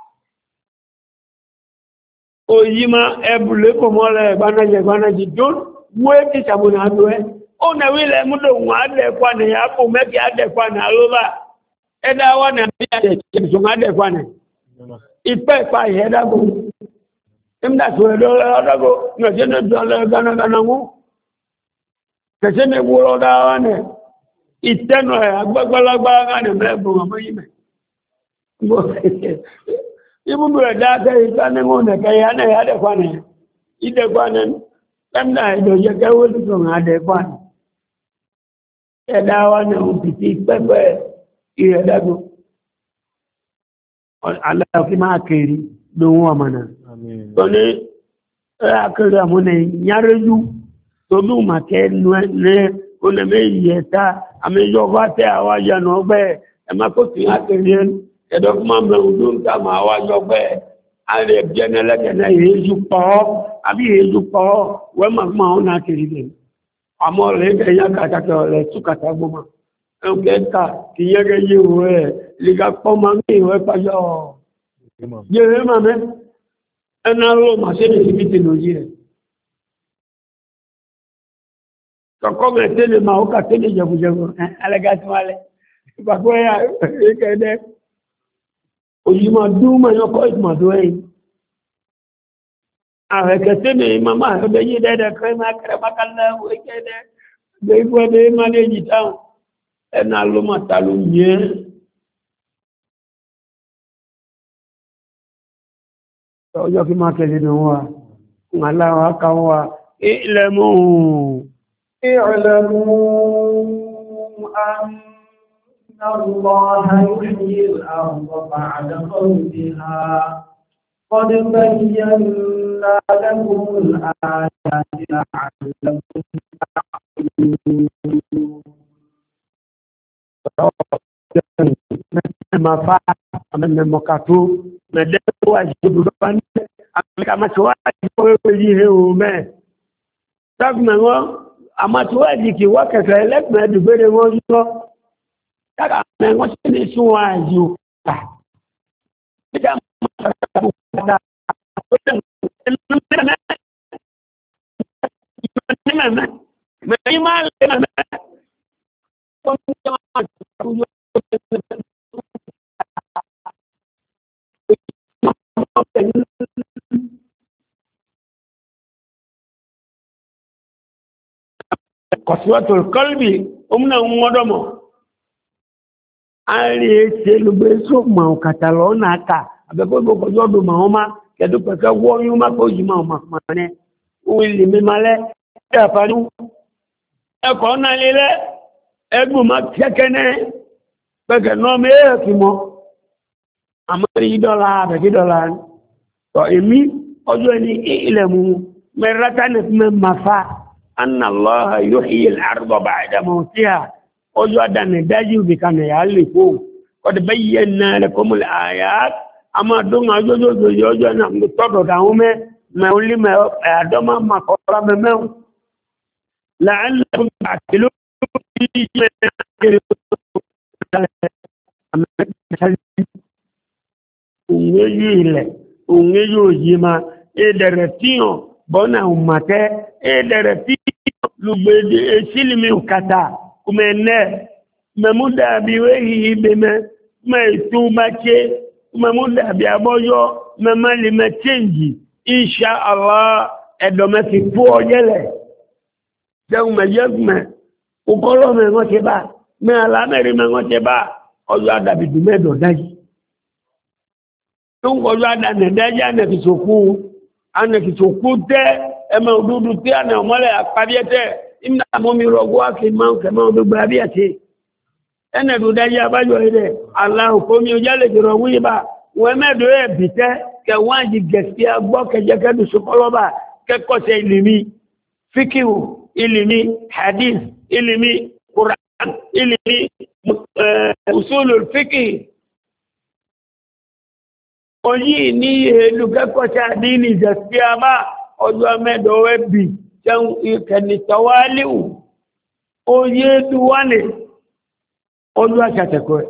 Speaker 1: òyí ma ẹbùlẹ̀ kò mọ́lẹ̀ gbanájì tó wé ti sàmùnà àdó ẹ ó nẹ̀wí ilẹ̀ múlò wọn adẹ̀kwánà yàpò mẹ́kì adẹ̀kwánà lóbà ẹ̀dá wà ní àdẹ̀kwánà adẹ̀kwánà ìpẹ́ ìpá ìhẹ́dàgbò imda tuwe dole odago ngajene dole gana ngu kachene wuro dawane iteno agbagbalagba ngane mlebu ngamoyime ibu mwe data ikane ngone kayane yade kwane ide kwane imda idoje kawuli ngade kwane edawane upiti pepe iredago Allah kima akiri don wa mana toni akere amune nyareju tolu make ne one me yeta amejo bate awaja no be e ma ko tin akere edo kuma me udun ta ma awajo be ààrẹ jẹ́nẹ́lẹ́kẹ̀ náà èéjú pọ̀ àbí èéjú pọ̀ wẹ́ màmá ọ̀nà kiri lè àmọ́ rẹ̀ ẹ̀yà kàtàkì ọ̀rẹ́ túkàtà gbọmọ ẹ̀kẹ́ta kì yẹ́gẹ́ yé ìwé ẹ̀ lìgà pọ́ máa ń gbé ìwé pàjọ́ yẹ́rẹ́ màmẹ́ ẹ̀nà ló máa ṣe lè fi tè lójí rẹ̀ kọ̀kọ́ mẹ́ tẹ́lẹ̀ máa ó kà tẹ́lẹ̀ jẹ̀bùjẹ̀bù alẹ́gà tí wọ́n lẹ́ ìpàkọ́ ẹ̀yà ẹ̀kẹ́dẹ́ òyìnbó dúnmọ̀ yọkọ̀ ìmọ̀dó ẹ̀yìn ààrẹ kẹtẹ́lẹ̀ màmá ẹgbẹ́ yí dẹ́dẹ́ kẹrẹ́mà kẹrẹ́màkálẹ̀ ẹ̀kẹ́dẹ́ gbé ìgbẹ́dẹ́ má lè jì táwọn ẹ̀nà ló máa ta ló yẹ ọjọ́ kí máa kẹ́lẹ̀ náà wà aláwọ̀ akáwọ̀ wà ìlẹ̀mú
Speaker 2: الله يحيي الأرض بعد موتها قد بينا لكم الآيات لعلكم تعقلون
Speaker 1: ما فعل من المكاتو مدد واجب ربان كما تواجب وجهه وما تقمنوا أما تواجب وكذا لك ما دبر وجهه Kaka mengo sini suwa yu ta. Tidak ada. Qaswatul qalbi umna ngodomo. Ari ese lugbe so ma o katalo na aka abego gogo jodo ma o ma kedu peke wo yun ma ko ji ma o ma ne o ile mi male e afari e ko na lele egbu ma kekene peke no me e ki mo amari dola be ki dola to emi ojo ni ile mu meratan me mafa anna allah yuhyi al-ardha ba'da mawtiha ojo adane daji bi kan ya le ko qad bayyana lakum al-ayat ama donga jojo na todo da ume ma uli ma adoma ma ko ra me la'allakum ta'qilun ungeyi ojima ederetio bona umate ederetio lubede esilimi ukata kumene memuda biwehi beme meitumache memuda biaboyo memali mechenji insha Allah edome fi puojele deume yegme ukolo me ngote ba me ala meri me ngote ba ojo adabi dumedo daji tungo ojo adane daji ane kisoku te eme ududu te ane omole akabiete imna momi rogo ake ma gbogbo abiete ene du daji abajo ide Allah komi ojale jiro wiba we medo e bite ke wanji gesia gbo keje kedu sokoloba ke kose ilimi fikihu ilimi hadith ilimi Quran ilimi usulul fiqh oyi ni eluke kose dini gesia ba ojo medo we bi jan ikeni tawaliu oye duwane ojo achatekwe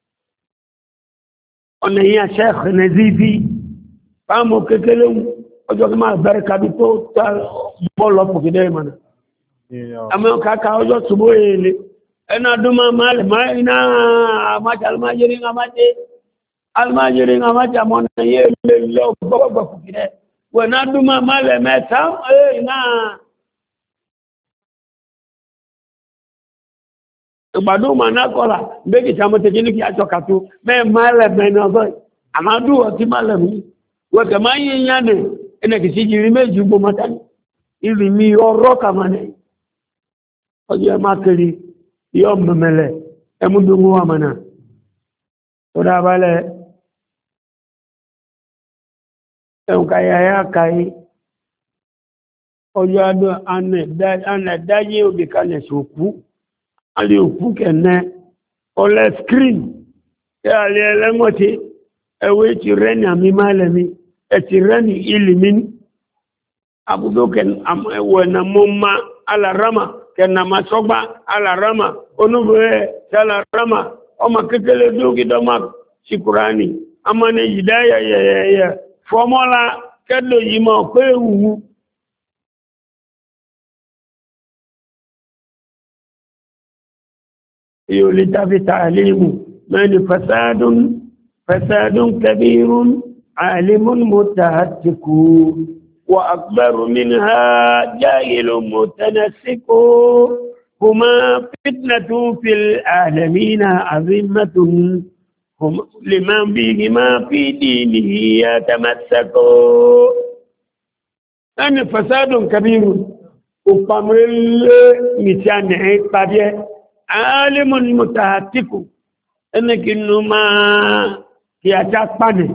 Speaker 1: ọ̀nà yíya Sheikh Nazifi fáàmù kékeré ọjọ́ kí máa bẹ̀rẹ̀ kàbí tó tà bọ́ọ̀lù ọ̀pọ̀kìdẹ́ ìmọ̀nà àmọ́ kàkà ọjọ́ ṣubú èlé ẹ̀nà dúnmọ́ máa iná àmájà almájírí àmájà mọ́nà yé lè lọ gbọ́gbọ̀kìdẹ́ wẹ̀nà dúnmọ́ máa lẹ̀ mẹ́ta iná ìgbàdún ma náà kọ́lá bẹ́ẹ̀kì tí a mọ́ tẹ́kí ní kí a jọka tó mẹ́ẹ̀ máa lẹ̀ mẹ́rin ọgọ́ àmàdù ọtí máa lẹ̀ mí wọ́tẹ̀ máa yí yá nẹ̀ ẹnẹ̀kì sí jìrì méjì gbó mọ́ta ní ìrì mi ọrọ́ kàmà nẹ̀ ọjọ́ ẹ máa kiri yọ mẹ́mẹ́lẹ̀ ẹmúdùnmú wà mọ́nà tó dábálẹ̀ ẹ̀ǹkàyàyà kàí ọjọ́ adọ́ anẹ̀dáyé òbí kalẹ̀ sókú ali òkú kẹ̀ẹ́ ọlẹ́ screen ẹ alẹ́ ẹlẹ́mọ̀tí ẹwẹ́ ti rẹ́ ní àmì máa lẹ́mí etirani ilimin abudo ken wena mumma ala rama ken na masoba ala rama onubwe ala rama o makekele dugi do mak sikurani amane hidaya ya formula kedo yimo ko ewu يولد تعليم من فساد كبير عالم متهتك وأكبر منها جاهل متنسك هما فتنة في العالمين عظيمة لمن بهما في دينه يتمسك أن فساد كبير وقامل مثانه طبيعي عالم متهتك انك انما ياتا pane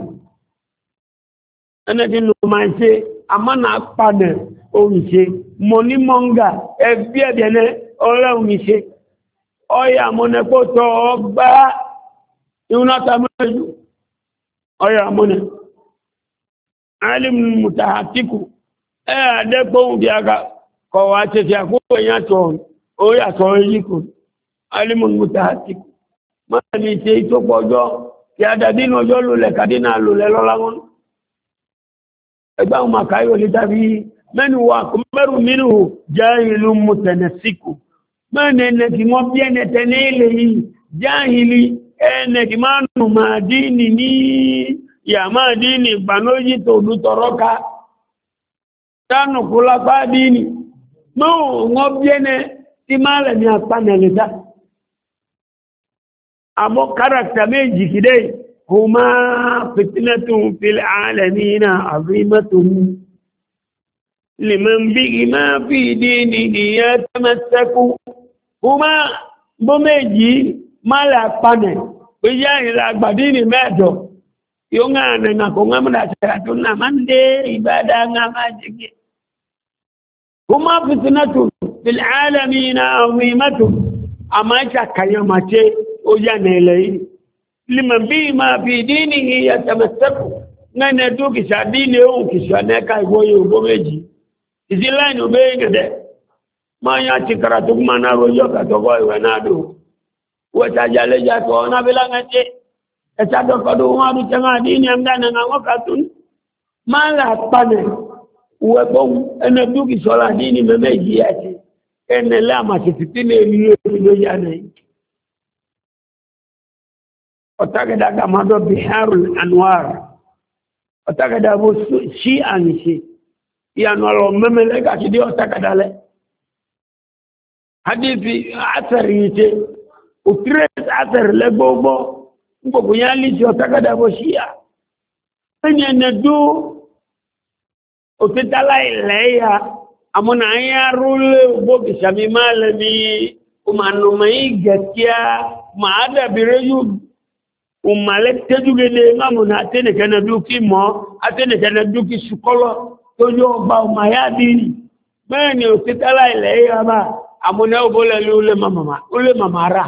Speaker 1: انك انما ṣe amana pane o nse money monga ebi ebene Ọlọ́hun mi ṣe oya mone ko to gba iuna ta meju oya mone alim mutahatiku ade ko bi aga ko wa se ti ako yan to oya so yiku alimun mutahatik mani se to pojo ya dadino jo lule kadina lule lolawon egba o makayo li tabi menu wa kumeru minhu jahilun mutanassiku mane ne ki mo biene tenele yi jahili ene ki manu madini ni ya madini banoji to du toroka tanu kula pa dini no ngo biene ti male ni apanele da amo karakta meji kidai huma fitnatun fil alamin azimatun liman bihi ma fi dinihi yatamassaku huma bo meji mala pane beja ila gbadini medo yo ngana na ko ngamda tatu na mande ibada ngamajike huma fitnatun fil alamin azimatun amacha kayamache ojanele liman bi ma fi dinihi yatamassaku ngane tu kisha dini o kisha neka iboyo bo meji izilani obeyede manya tikaratu mana rojo ka to boy wenado wata jale ja to na bilanga che eta do ko do ma du tanga dini amdana ngo katun mala pane we bo ene du kisha dini memeji ati ene lama kitine ni yo jane otakada kamado biharul anwar otakada bo shi anisi ya no memele ka kidi otakada le hadithi athari ite utre athar le gogo ngogo yali si otakada bo shia enya nedu otitala ile ya amona ya rule bo bisami male ni umanu mai gatia maada bireyu umalek tejugede ngamuna atene kana duki mo atene kana duki sukolo tojo ba umayadi bene ukitala ile aba amuna obole lule mamara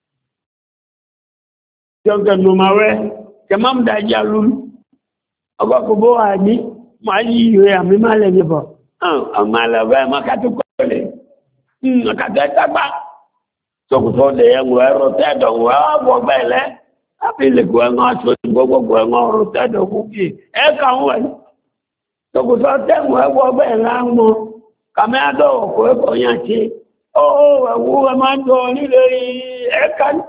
Speaker 1: jonga numawe kemam dajalul aba ko bo ani mayi yo ya mi male ni bo amala we makatu kole makata ba so ko de yango ero tedo wa bo bele apile kwa ngaso gogo kwa ngoro tado kuki e ka won to ko so te mo e wo be la mo kame ado ko yan ti o wu ma do ni le e kan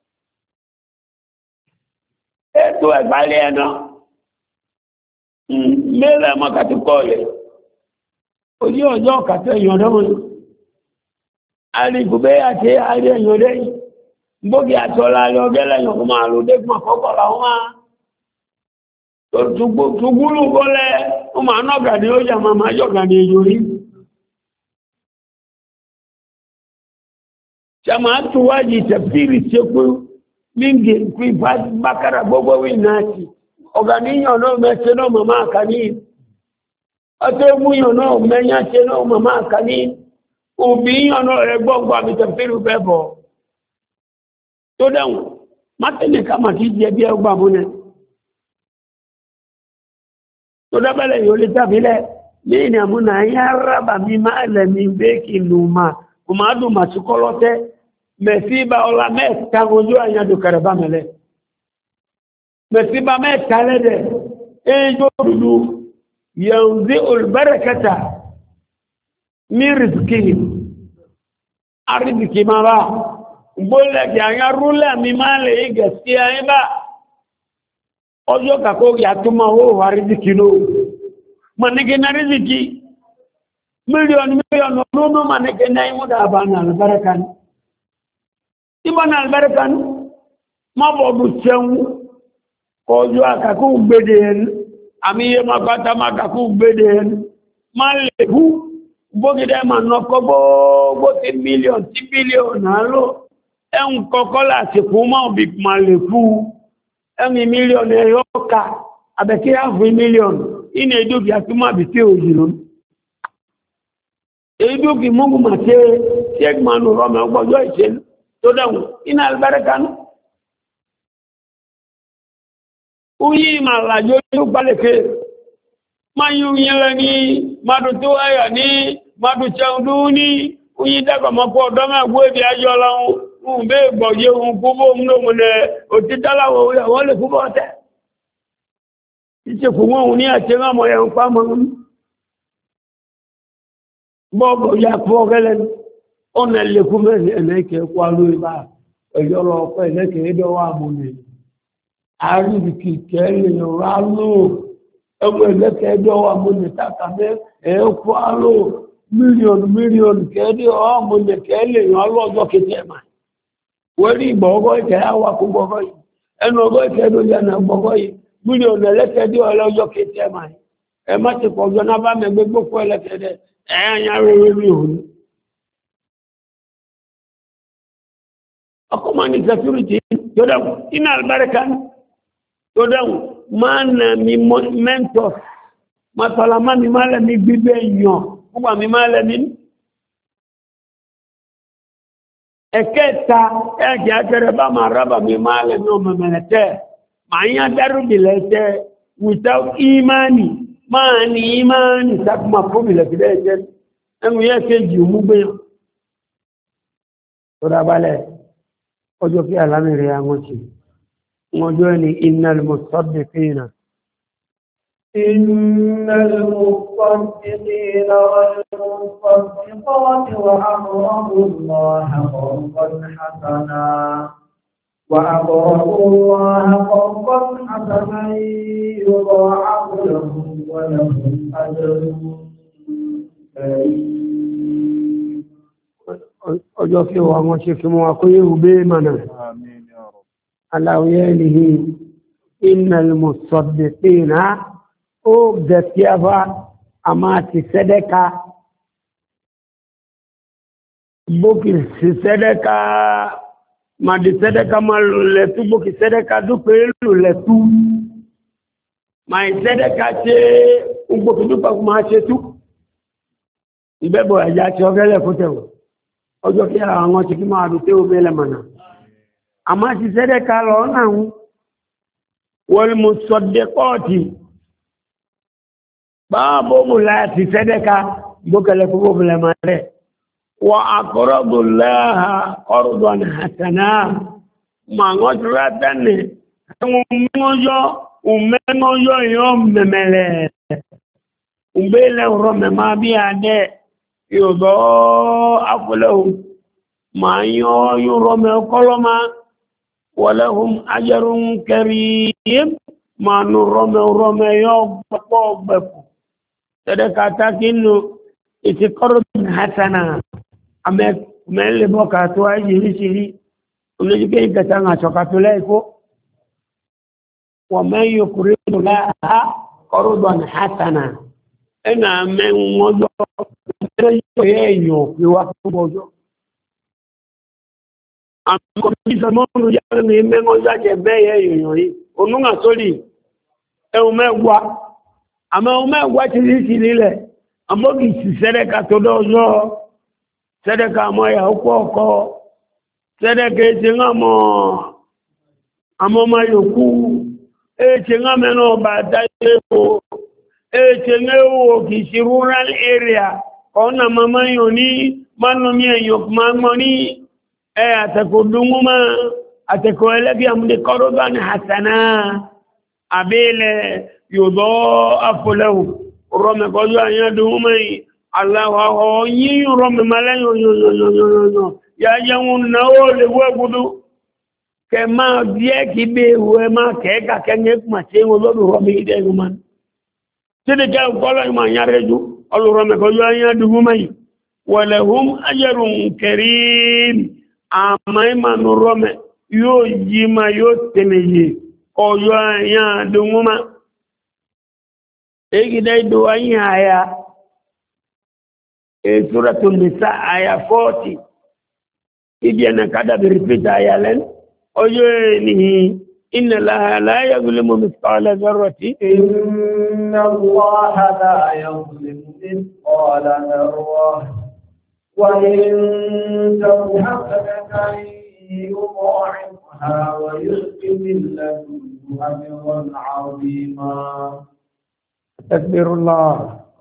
Speaker 1: e to e bale no mele ma ka ti ko le oji ojo ka te yan do mo ali gube ate ali yan de mbogi atola lo gele yo kuma lo de kuma kokola wa to tugulu gole o ma no ga ni o ya mama yo ga ni yori chama tuwaji tafsiri cheku mingi kui bakara gogo winati oganiyo no meseno mama kani ate muyo no menya cheno mama kani ubi yo no egbogbo mi tafsiri bebo to dáhùn mátẹ́lẹ̀ ká máa kí jẹ bí ẹgbà múnẹ̀ tó dábẹ́lẹ̀ yóò lè tàbílẹ̀ ní ìnàmúnà yá rábà mi máa lẹ̀mí bẹ́ẹ̀kì lùmà kò máa dùn màá túkọ́ lọ́tẹ́ mẹ̀síbà ọlá mẹ́ta ojú àyàdù kẹrẹ̀bá mẹ́lẹ̀ mẹ̀síbà mẹ́ta lẹ́dẹ̀ ẹjọ́ dúdú yẹ̀ǹdí olùbẹ́rẹ̀kẹta ní rìsíkì àrídìkì máa bá gbólẹ̀kì àyà rúlẹ̀ mi máa lè gẹ̀ẹ́sì ayé bá ọjọ́ kàkó yàtúmọ̀ ó wà rìsíkì ló manike na riziki milioni nono manike na imuda abana albarakan ibana albarakan mabodu chewu kojo akaku gbeden amiye mabata makaku gbeden malebu bogide manoko gbogbo ti million ti billion alo en kokola ti kuma obi malebu en million eyoka abeki half million ina edogi atuma bite ojiro edogi mungu mate segmanu rome ogbojo isen to dawo ina albarakan uyi malajo to baleke mayu yele ni madu to aya ni madu chauduni uyi dago mako do ma gwe bi ajo lohun be gboje un kubo mno mune otidalawo won le kubo te ìṣe fún wọn ní àti rámọ̀ ẹ̀rùn pàmọ́ ní bọ́ọ̀bọ̀ ya fún ọgẹ́lẹ́ ọ̀nà ilẹ̀kú mẹ́rin ẹ̀lẹ́kẹ̀ẹ́ kó aló ibá ẹ̀yọ́ lọ ọ̀pọ̀ ẹ̀lẹ́kẹ̀ẹ́ ìdọ́wà àmúlẹ̀ àríbìkì kẹ́lẹ̀ ọ̀rọ̀ aló ẹgbẹ́ ẹ̀lẹ́kẹ̀ẹ́ ìdọ́wà àmúlẹ̀ tàkàmẹ́ ẹ̀ẹ́kọ́ aló mílíọ̀nù kẹ́ẹ̀dẹ́ àmúlẹ̀ kẹ́lẹ̀ ọlọ́jọ́ kété ẹ̀mà wẹ́rí ìgbọ̀ọ́gọ́ ìkẹ́ àwakùgbọ̀gọ́ yìí ẹnu ọgọ́ ìkẹ́ mílíọ̀nù ẹlẹ́kẹ̀ẹ́dẹ́ ọlọ́jọ́ kéte ẹ̀mà ẹ má ti pọ̀jọ́ náà bá mẹ́gbẹ́ gbókó ẹlẹ́kẹ̀ẹ́dẹ́ ẹ̀yà rere rí òun ọkọ̀ máa ní security tó dáhùn iná albárẹ́ká tó dáhùn máa nà mí mentors màtàlá má mi máa lẹ́mí gbígbé yàn púpà mi máa lẹ́mí ẹ̀kẹta ẹ̀kẹ́ akẹrẹ bá máa rábà mi máa lẹ́mí ọmọ mẹ́lẹ̀tẹ́ màáyá dárúbìlẹ̀ without imani máa ní imani sákùmà fúbìlẹ̀ fìdẹ́ ẹ̀jẹ́ ẹnu yẹ́ kéjì òmúgbéyàn tó dábálẹ̀ ọjọ́ kí alámìrì àwọn ṣe wọ́n jọ ní innal musaddiqina
Speaker 2: والمصدقات وأقرضوا الله قرضا حسنا وأقرضوا الله قرضا حسنا يضاعف لهم ولهم أجر كريم.
Speaker 1: ọjọ́ kí wọ́n ṣe kí wọ́n kó yíò bé mọ̀nà aláwọ̀ yìí innal musaddiqina ó gaskiya ba amma ti sadaka boki si sadaka ma di sadaka ma letu boki sadaka dupe letu ma sadaka che boki dupa ma che tu ibebo aja che ogele fotewo ojo ki àwọn tí kí máa dùté obele mana àmá ti sadaka lo na wal musaddiqati babo mulati sadaka bokale ko bobele mare wa aqradu allaha qardan hasana ma ngodra dane moyo umenoyo yo memele umbele rome ma bi ade yodo akulahu ma yo rome koloma walahum ajrun karim ma nu rome yo bobo sadaka takinu itiqarrun hasana ame mele boka to ajiri siri unajike ikatanga chokato leko wa man yukridu laha qardan hasana ena men mojo yeyo kiwa mojo amko bisa monu ya ni men mojo je be yeyo yi onunga sori e o mewa ama o mewa ti siri le amogi si sadaka to dozo sadaka moya ukoko sadaka ejingamo amoma yoku ejingame no badayepo Echenewo kìí rural area ọ̀nà mama yóò ní mánúmí ẹ̀yọ̀ máa mọ́ ní àtẹ̀kọ̀ dúnmọ́ àtẹ̀kọ̀ ẹlẹ́bí àmúdé kọ́rọ̀bá ní hasana àbílẹ̀ yóò dọ́ afọ́lẹ́wò rọmẹ̀kọ́jú àyàn dúnmọ́ aláwọ̀ yíyún rọmẹ̀mọ́lẹ́yìn yáyẹ̀wọ̀n náwó lè wọ́gbùdú kẹ máa bí ẹ́ kí bí ewu ẹ máa kẹ́ẹ̀kà kẹ́ títí kẹ́ ọ̀pọ̀lọ́ ìmọ̀ àyàrẹ́jú ọlọ́rọ̀mẹ́kọ̀ọ́jọ́ ayádùgbò mẹ́yìn wọ̀lẹ̀hún ajẹ́rùn kẹrìm àmà ìmànù rọ́mẹ́ yóò yí ma yóò tẹ̀mẹ̀yẹ ọjọ́ ayádùgbò mẹ́ ègidẹ́ ìdò ayé àyà Suratul Nisa àyà 40 ibi ẹ̀nà kádàbí rìpítà àyà lẹ́nu ọjọ́ ènìyàn إن الله لا يظلم مثقال ذرة
Speaker 2: إن الله لا يظلم مثقال ذرة وإن تك حسنة يضاعفها ويؤت من لدنه أجرا عظيما
Speaker 1: تكبير الله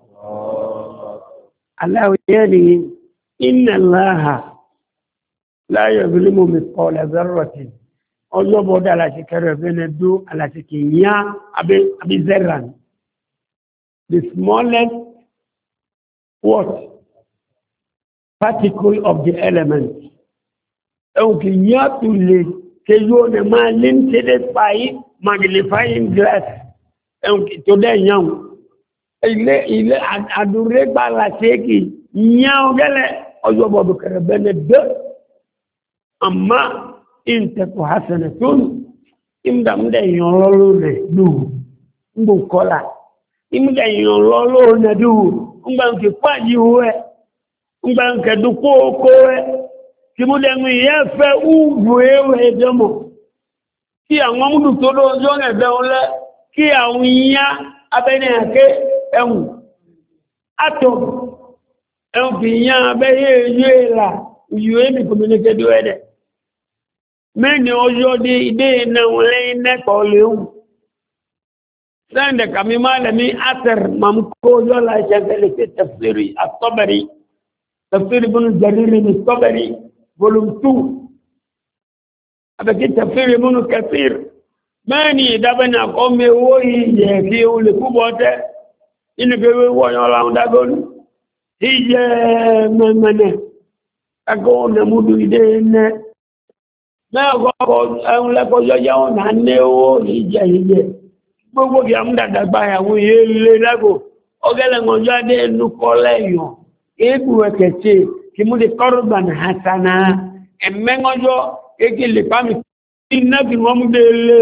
Speaker 1: الله يعني إن الله لا يظلم مثقال ذرة ọjọ́ bọ́dá aláṣẹ́kẹrẹ ẹ̀fẹ́nẹ̀ dó aláṣẹ́kẹ̀ yá abizẹ́ran the smallest what particle of the element ẹ̀hùn kì yá tó lè ké yóò nẹ máa lè ń tẹ́lẹ̀ pàáyí magnifying glass ẹ̀hùn kì tó dẹ̀ yáun ilé àdúrégbà aláṣẹ́kì yáun gẹ́lẹ̀ ọjọ́ bọ́dá kẹrẹ ẹ̀fẹ́nẹ̀ dó àmá in tẹ́kọ̀ hasanatun ìmúdàmúdà èèyàn lọ́lọ́ rẹ̀ lóò ngbò kọ́lá ìmúdà èèyàn lọ́lọ́ rẹ̀ lóò ngbà ń kè pàájí owó ẹ̀ ngbà ń kẹ̀dù kóókó ẹ̀ tí múdà ń yẹ́ fẹ́ úgbò ewé ẹjọ́mọ̀ kí àwọn múdù tó lọ́jọ́ ẹ̀bẹ̀ ọlẹ́ kí àwọn yíyá abẹ́nẹ̀ àké ẹ̀hùn atọ̀ ẹ̀hùn fi yíyá abẹ́yẹ ẹ̀yẹ ìlà ìyúwé mi kòmìnìkẹ́dù ẹ̀dẹ̀ mẹ́ni ọjọ́ dé idé iná wọlé nẹ́kọ̀ọ́ léhùn sẹ́ndẹ̀ kàmí máa lẹ́mí átẹ̀r mam kó ọjọ́ láìṣẹ́ fẹ́lẹ̀ sí tafsiri at-Tabari tafsiri Ibn Jarir at-Tabari volume 2 abẹ́kí tafsiri Ibn Kathir mẹ́ni ìdábẹ́ni àkọ́mẹ́ owó ìyẹ̀ fi olè púpọ̀ tẹ́ inú fi wọ́yọ́ láwọn dágọ́lù ìyẹ́ mẹ́mẹ́nẹ́ ẹgbẹ́ ọ̀nàmúdù idé iná mẹ́ọ̀kọ́ ẹun lẹ́kọ́jọ́ jẹ́ ọ̀nà ní owó ìjẹ́ gbogbo kí a mú dàdàgbà àwọn ilé ilé lẹ́gbò ọgẹ́lẹ̀mọ̀jọ́ adé ẹnu kọ́ lẹ́yàn égbù ẹ̀kẹ̀tẹ̀ kí mú di kọ́rùbàn hasana ẹ̀mẹ́ngọ́jọ́ kéèkì lè pàmì tí iná kí wọ́n mú dé ilé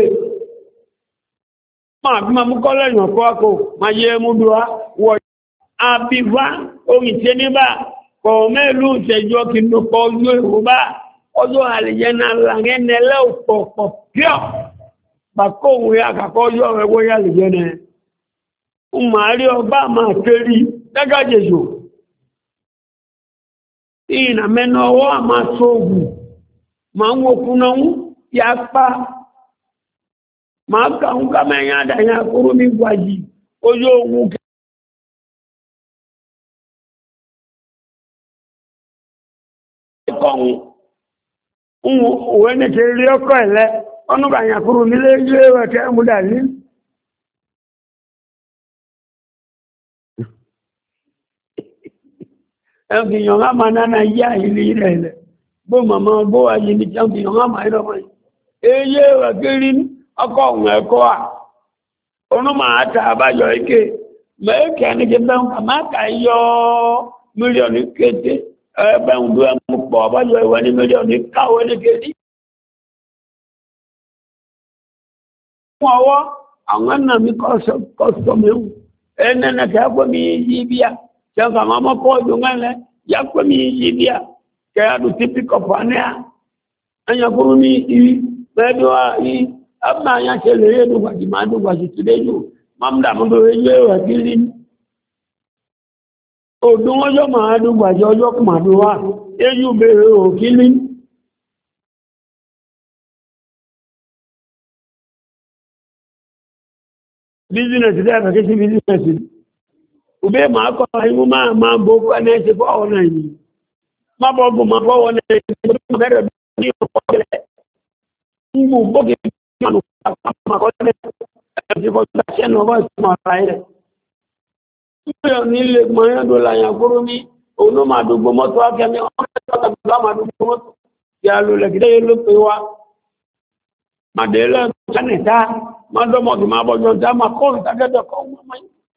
Speaker 1: máa bí ma mú kọ́ lẹ́yàn kọ́ àkó ma yẹ mú dùá wọ̀ àbíwá orin tí níbà kọ̀ mẹ́lú ìṣẹ́jọ́ kí ló kọ́ ojú èrò bá ọjọ́ àlìyẹ́nà làngẹ́nẹ́lẹ́ òpọ̀pọ̀ píọ̀ bàkó òun ya kàkọ́ ọjọ́ ẹwọ́ yà àlìyẹ́nà ń máa rí ọba máa tẹ́rí dágájẹ̀jò ìrìnà mẹ́nà ọwọ́ àmà sóògùn máa ń wòkú náà ya pa máa kàún ká mẹ́yìn àdáyà kúrú ní gbàjì ojú òun kẹ́kọ̀ọ́ òwe ní ti rí ọkọ̀ ẹ̀lẹ́ ọ̀nùgbà àyàkúrú nílé ilé ẹ̀kẹ́ múdà ní ẹ̀kìyàn á máa náà yá ilé rẹ̀ ilẹ̀ bó màmá bó ayé ní ẹ̀kìyàn á máa ìrọ̀mọ̀ èyí ẹ̀kẹ́rí ọkọ̀ ọ̀hún ẹ̀kọ́ à onúmọ̀ àtà àbájọ ike mẹ́ẹ̀kẹ́ ní kí mílíọ̀nù kéde ẹgbẹ́ ìlú ẹmú pọ̀ ọbájọ́ ìwẹ̀ ní mílíọ̀nù káwẹ́ ní kéde fún ọwọ́ àwọn ẹ̀nà mi kọ́sọ̀mù ewu ẹ̀nà kẹ́kọ́ mi yí bíà kẹ́kọ́ àwọn ọmọkọ́ ọdún mẹ́lẹ̀ yàkọ́ mi yí bíà kẹ́yàdù típíkọ̀ fàánẹ́à ẹ̀yàkúrú ní ìrí mẹ́dọ́wà yí ẹ̀bà àyàṣẹ́ lè rí ẹ̀dùgbàjì máa dùgbàjì tó dé jù mọ́mdàmọ́dọ̀ ẹ̀yẹ́ rẹ̀ kiri òdún ọjọ́ máa dùgbàjì ọjọ́ kùmàdù wá éjú bèèrè òkílí bísínẹ̀sì dẹ́ẹ̀fẹ̀ kí sí bísínẹ̀sì ube ma ko imu ma bo ko na se fo ona ni ma bo go ma fo ona ni bere ni ko le imu bo ke ma ko le se fo ta se no ba ma ra ile ni le mo yan do la yan kuru mi onu ma do gbo moto akemi o ta ma do gbo moto ya lo le gide lo pe wa ma de le sanita ma do mo ma bo jo ta ma ko ta de ko ma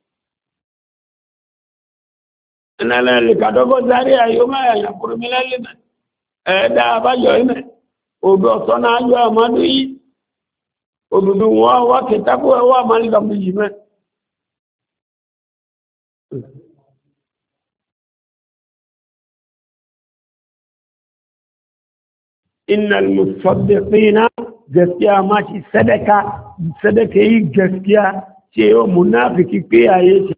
Speaker 1: na le ka do go zari ayo ma ya kuru mi le da ba yo ime odo so na ayo amadu yi odudu wa kitabu wa ma lo mi me innal musaddiqina gaskiya ma shi sadaka yi gaskiya ce yo munafiki pe aye shi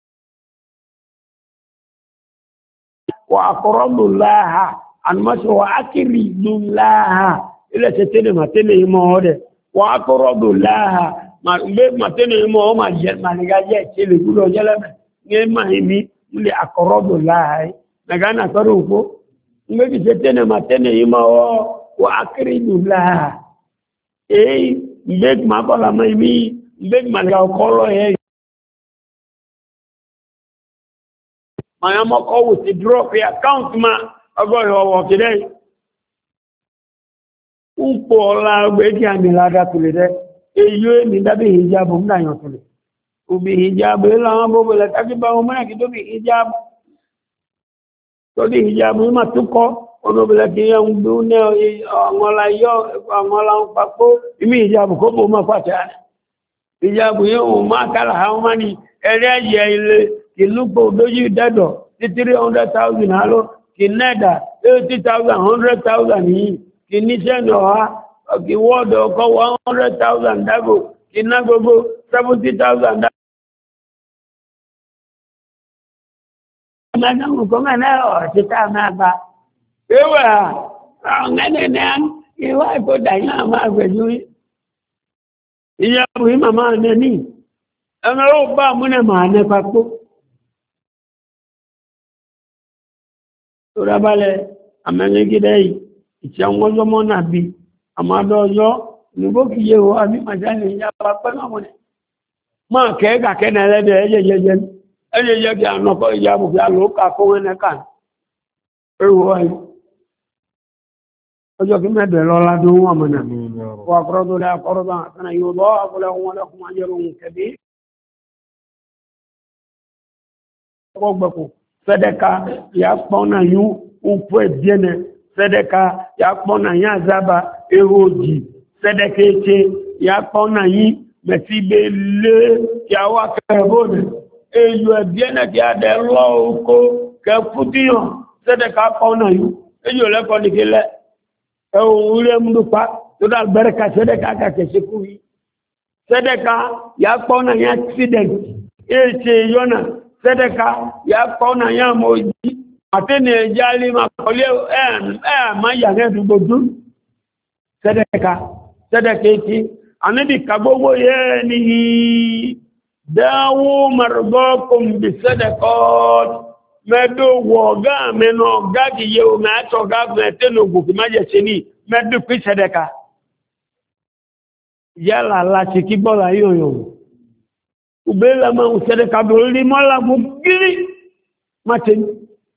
Speaker 1: wa aqradullaha an masu wa akridullaha ila tetele matele mo de wa aqradullaha ma be matele mo ma je ma ni ga je ce le gudo jele nge ma mi le aqradullaha daga na toro ko ngi tetele matele mo wa akridullaha mbeg ma ko la mai mi mbeg ma ga ko lo he ma mo ko wuti drop ya account ma ogo yo wo kide upo la gbe ki ami la da tule de eyo mi da bi hijab mu da yan tule ubi hijab la bo le ta ki ba mo na ki to bi hijab to di hijab ma tu ko ono bela ki yang dune ngola yo ngola papo imi hijab ko bo ma pata hijab yo ma kala how many ere ye ile kilupo doji dado 300,000 halo kineda 80,000 100,000 ni kiniseno ha ki wodo ko 100,000 dago kinagogo 70,000 mana ko mana kita ma ewa ngane nan ewa ko danya ma gbeju iya bu mama nani amaro ba mu ne ma ne papo ora bale amene gidei ichango mo nabi amado yo nugo kiye wo abi majani ya papa na mo ne ma ke ga ke na le de eje ki anoko ya bu ya lo ka ko ne kan ewo ai ojo ki mede lo la do wa mana wa qaradu la qarada kana yudha'u lahum wa lakum ajrun kabir ogbako sedeka ya pona yu upo ebiene sedeka ya pona ya zaba eroji sedeka eche ya pona yi metibe le ya wa kebone eyu ebiene ki ade lo oko ke futiyan sedeka pona yu eyu le ko dikile ule mdupa toda baraka sedeka ka kesikuwi sedeka ya pona ya accident eche yona sedeka ya pona ya moji atene jali makole ma ya ne dugodu sedeka eti anabi kagogo ye ni dawu marbakum bi sadaqat medo woga meno gadi ye o ma to ga meteno gu ma je seni medo pi sedeka yala la chiki bola yoyo ubela ma sedeka do li mola mugiri maten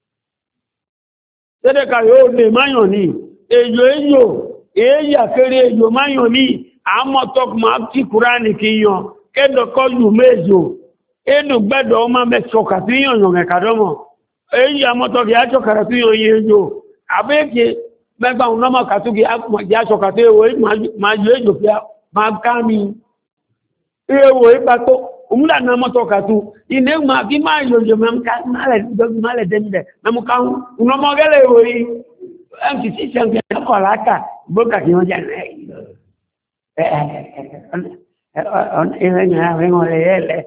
Speaker 1: sedeka yo de mayon ni eyo eya kere eyo mayon ni amotok ma ti qur'ani ki yon kedo ko yu mezo enu gbedo ma me soka ti yon yon e kadomo eyi amotok ya chokara ti yon yejo abeke megba unoma katugi akmo ya soka te wo ma yejo pia ma kami ewo ipato umla na motoka tu ine ma ki ma yoyo memka male demde namuka unoma gele wo yi anti si change ko laka boka ki oja on enya vengo lele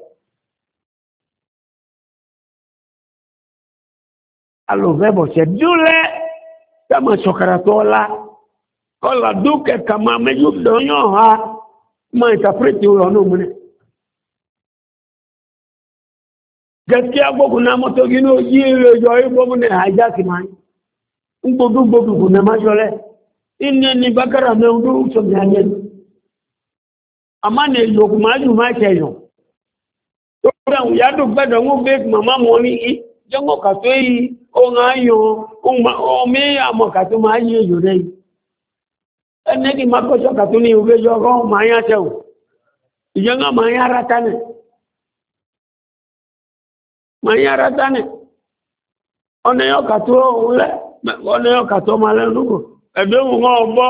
Speaker 1: allo vebo se dule kama sokaratola kola duke kama meju donyo ha ma interpreti ulo no mune gaskiya gogu na moto gino yiro yo gogu ne hijack man gogu na majole inni ni bakara me ndu so nyanye amane yo kumaju ma cheyo to ran ya do gbedo ngo be mama mo ni jongo ka to yi o ngayo o me amo ka to ma yi yo re ene ki mako so ka to ni ube yo go ma ya chewo ijenga ma ya ratane mayara tane one yo kato ule one yo kato male nugo ebe ngo bo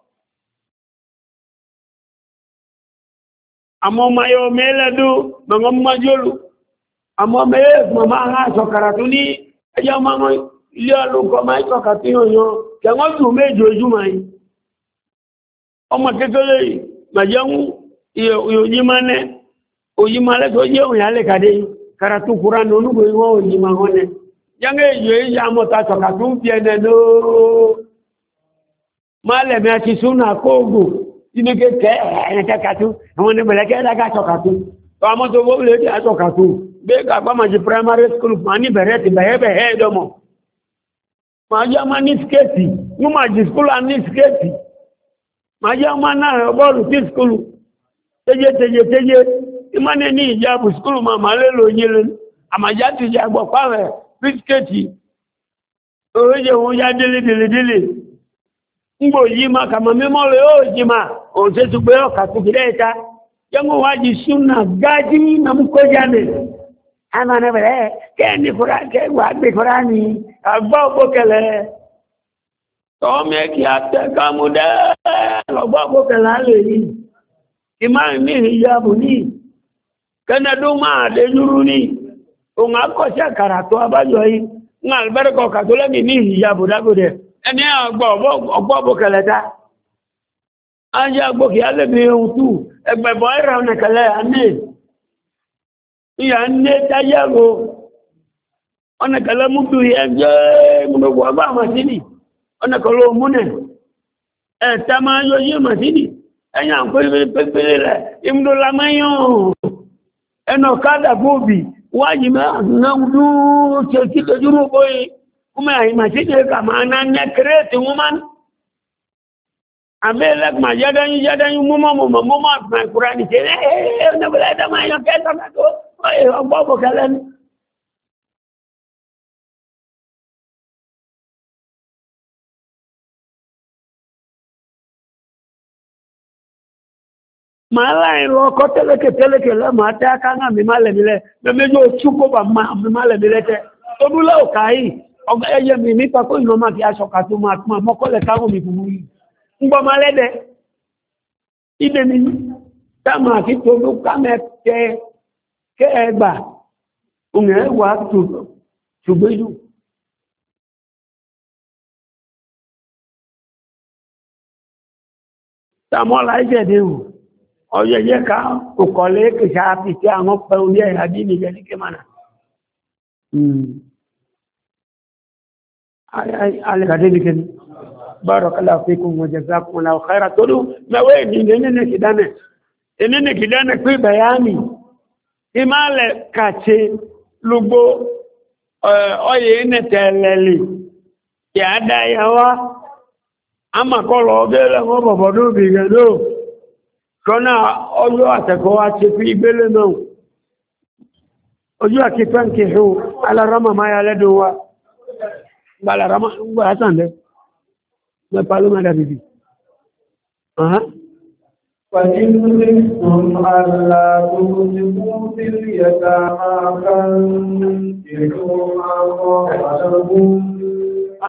Speaker 1: amo mayo meledu ngo majolu amo me mama ha so karatuni aja mama ile alu ko mai so katiyo yo ke ngo ju mejoju mai o ma kekele majamu yo yimane o yimale to je o yale kade karatu Quran onugo iwo ni mahone yange ye ya mota to karatu biene no male me ati suna kogo ineke ke ene karatu won ne bele ke da ka to karatu to amo to bo le ti to karatu be ga ba ma ji primary school mani beret be he do mo ma ja mani sketi nu ma ji school ani sketi ma ja mana bo ti school teje imane ni ijabu skulu mama lelo nyele amajati ja gbo pawe bisketi oje won ya dele ngbo yima kama memo le ojima o se tugbe o ka tugireta yango waji sunna gaji na mkojane ama na bele ke ni Quran ke wa bi Qurani agbo bokele to me ki ate kamuda lo gbo kele le yi imani ni ijabu ni kana duma de yuruni o nga ko sha karatu abajo yi ngal berko ka to le ni hijabu dagode eni ogbo bo keleta anja gbo ki ale bi ohun tu egbe bo era na kale ane ya ne tayago ona kala mudu ye je mudo bo ba masini ona kolo mune tama yo ye masini enya ko pe le imdo lamayo eno kada bobi waji ma ngaudu chekito juru boy kuma ai masije kama na create woman abela majadan muma ma Qur'ani ce na bala da ma yo kesa na to ai bobo kalen mala ro ko teleke la mata kanga mi male bile me mejo chuko ba ma mi male bile te to dula o kai o eye mi pa ko ino ma ki aso ka to ma mo ko le ka mi bubu yi ngbo male de ide mi ta ma ki to lu ka me ke egba unge wa tu chubeju ta mo la ije de o oye ye ka ukole ke shafi ti àwọn pe oni e hadini je ni ke mana ale ka de ni ke barakallahu fikum wa jazakumullahu khairan todu na we ni nene kidane pe bayani imale kache lugbo oye ne teleli ya da yawa ama ko lo be le mo bobodu bi gado kọ́nà ọjọ́ àtẹ̀kọ́ wá ṣe fi ìgbélé náà ojú àti pẹ́ǹkì hù alárama máa yà lẹ́dùn wa gbàlárama gbà átàndẹ́ mẹ́pàá ló mẹ́dà bìbì
Speaker 2: فَإِنْ أَلَّا تُمْسِكُوا فِي الْيَتَامَى فَانكِحُوا مَا طَابَ لَكُم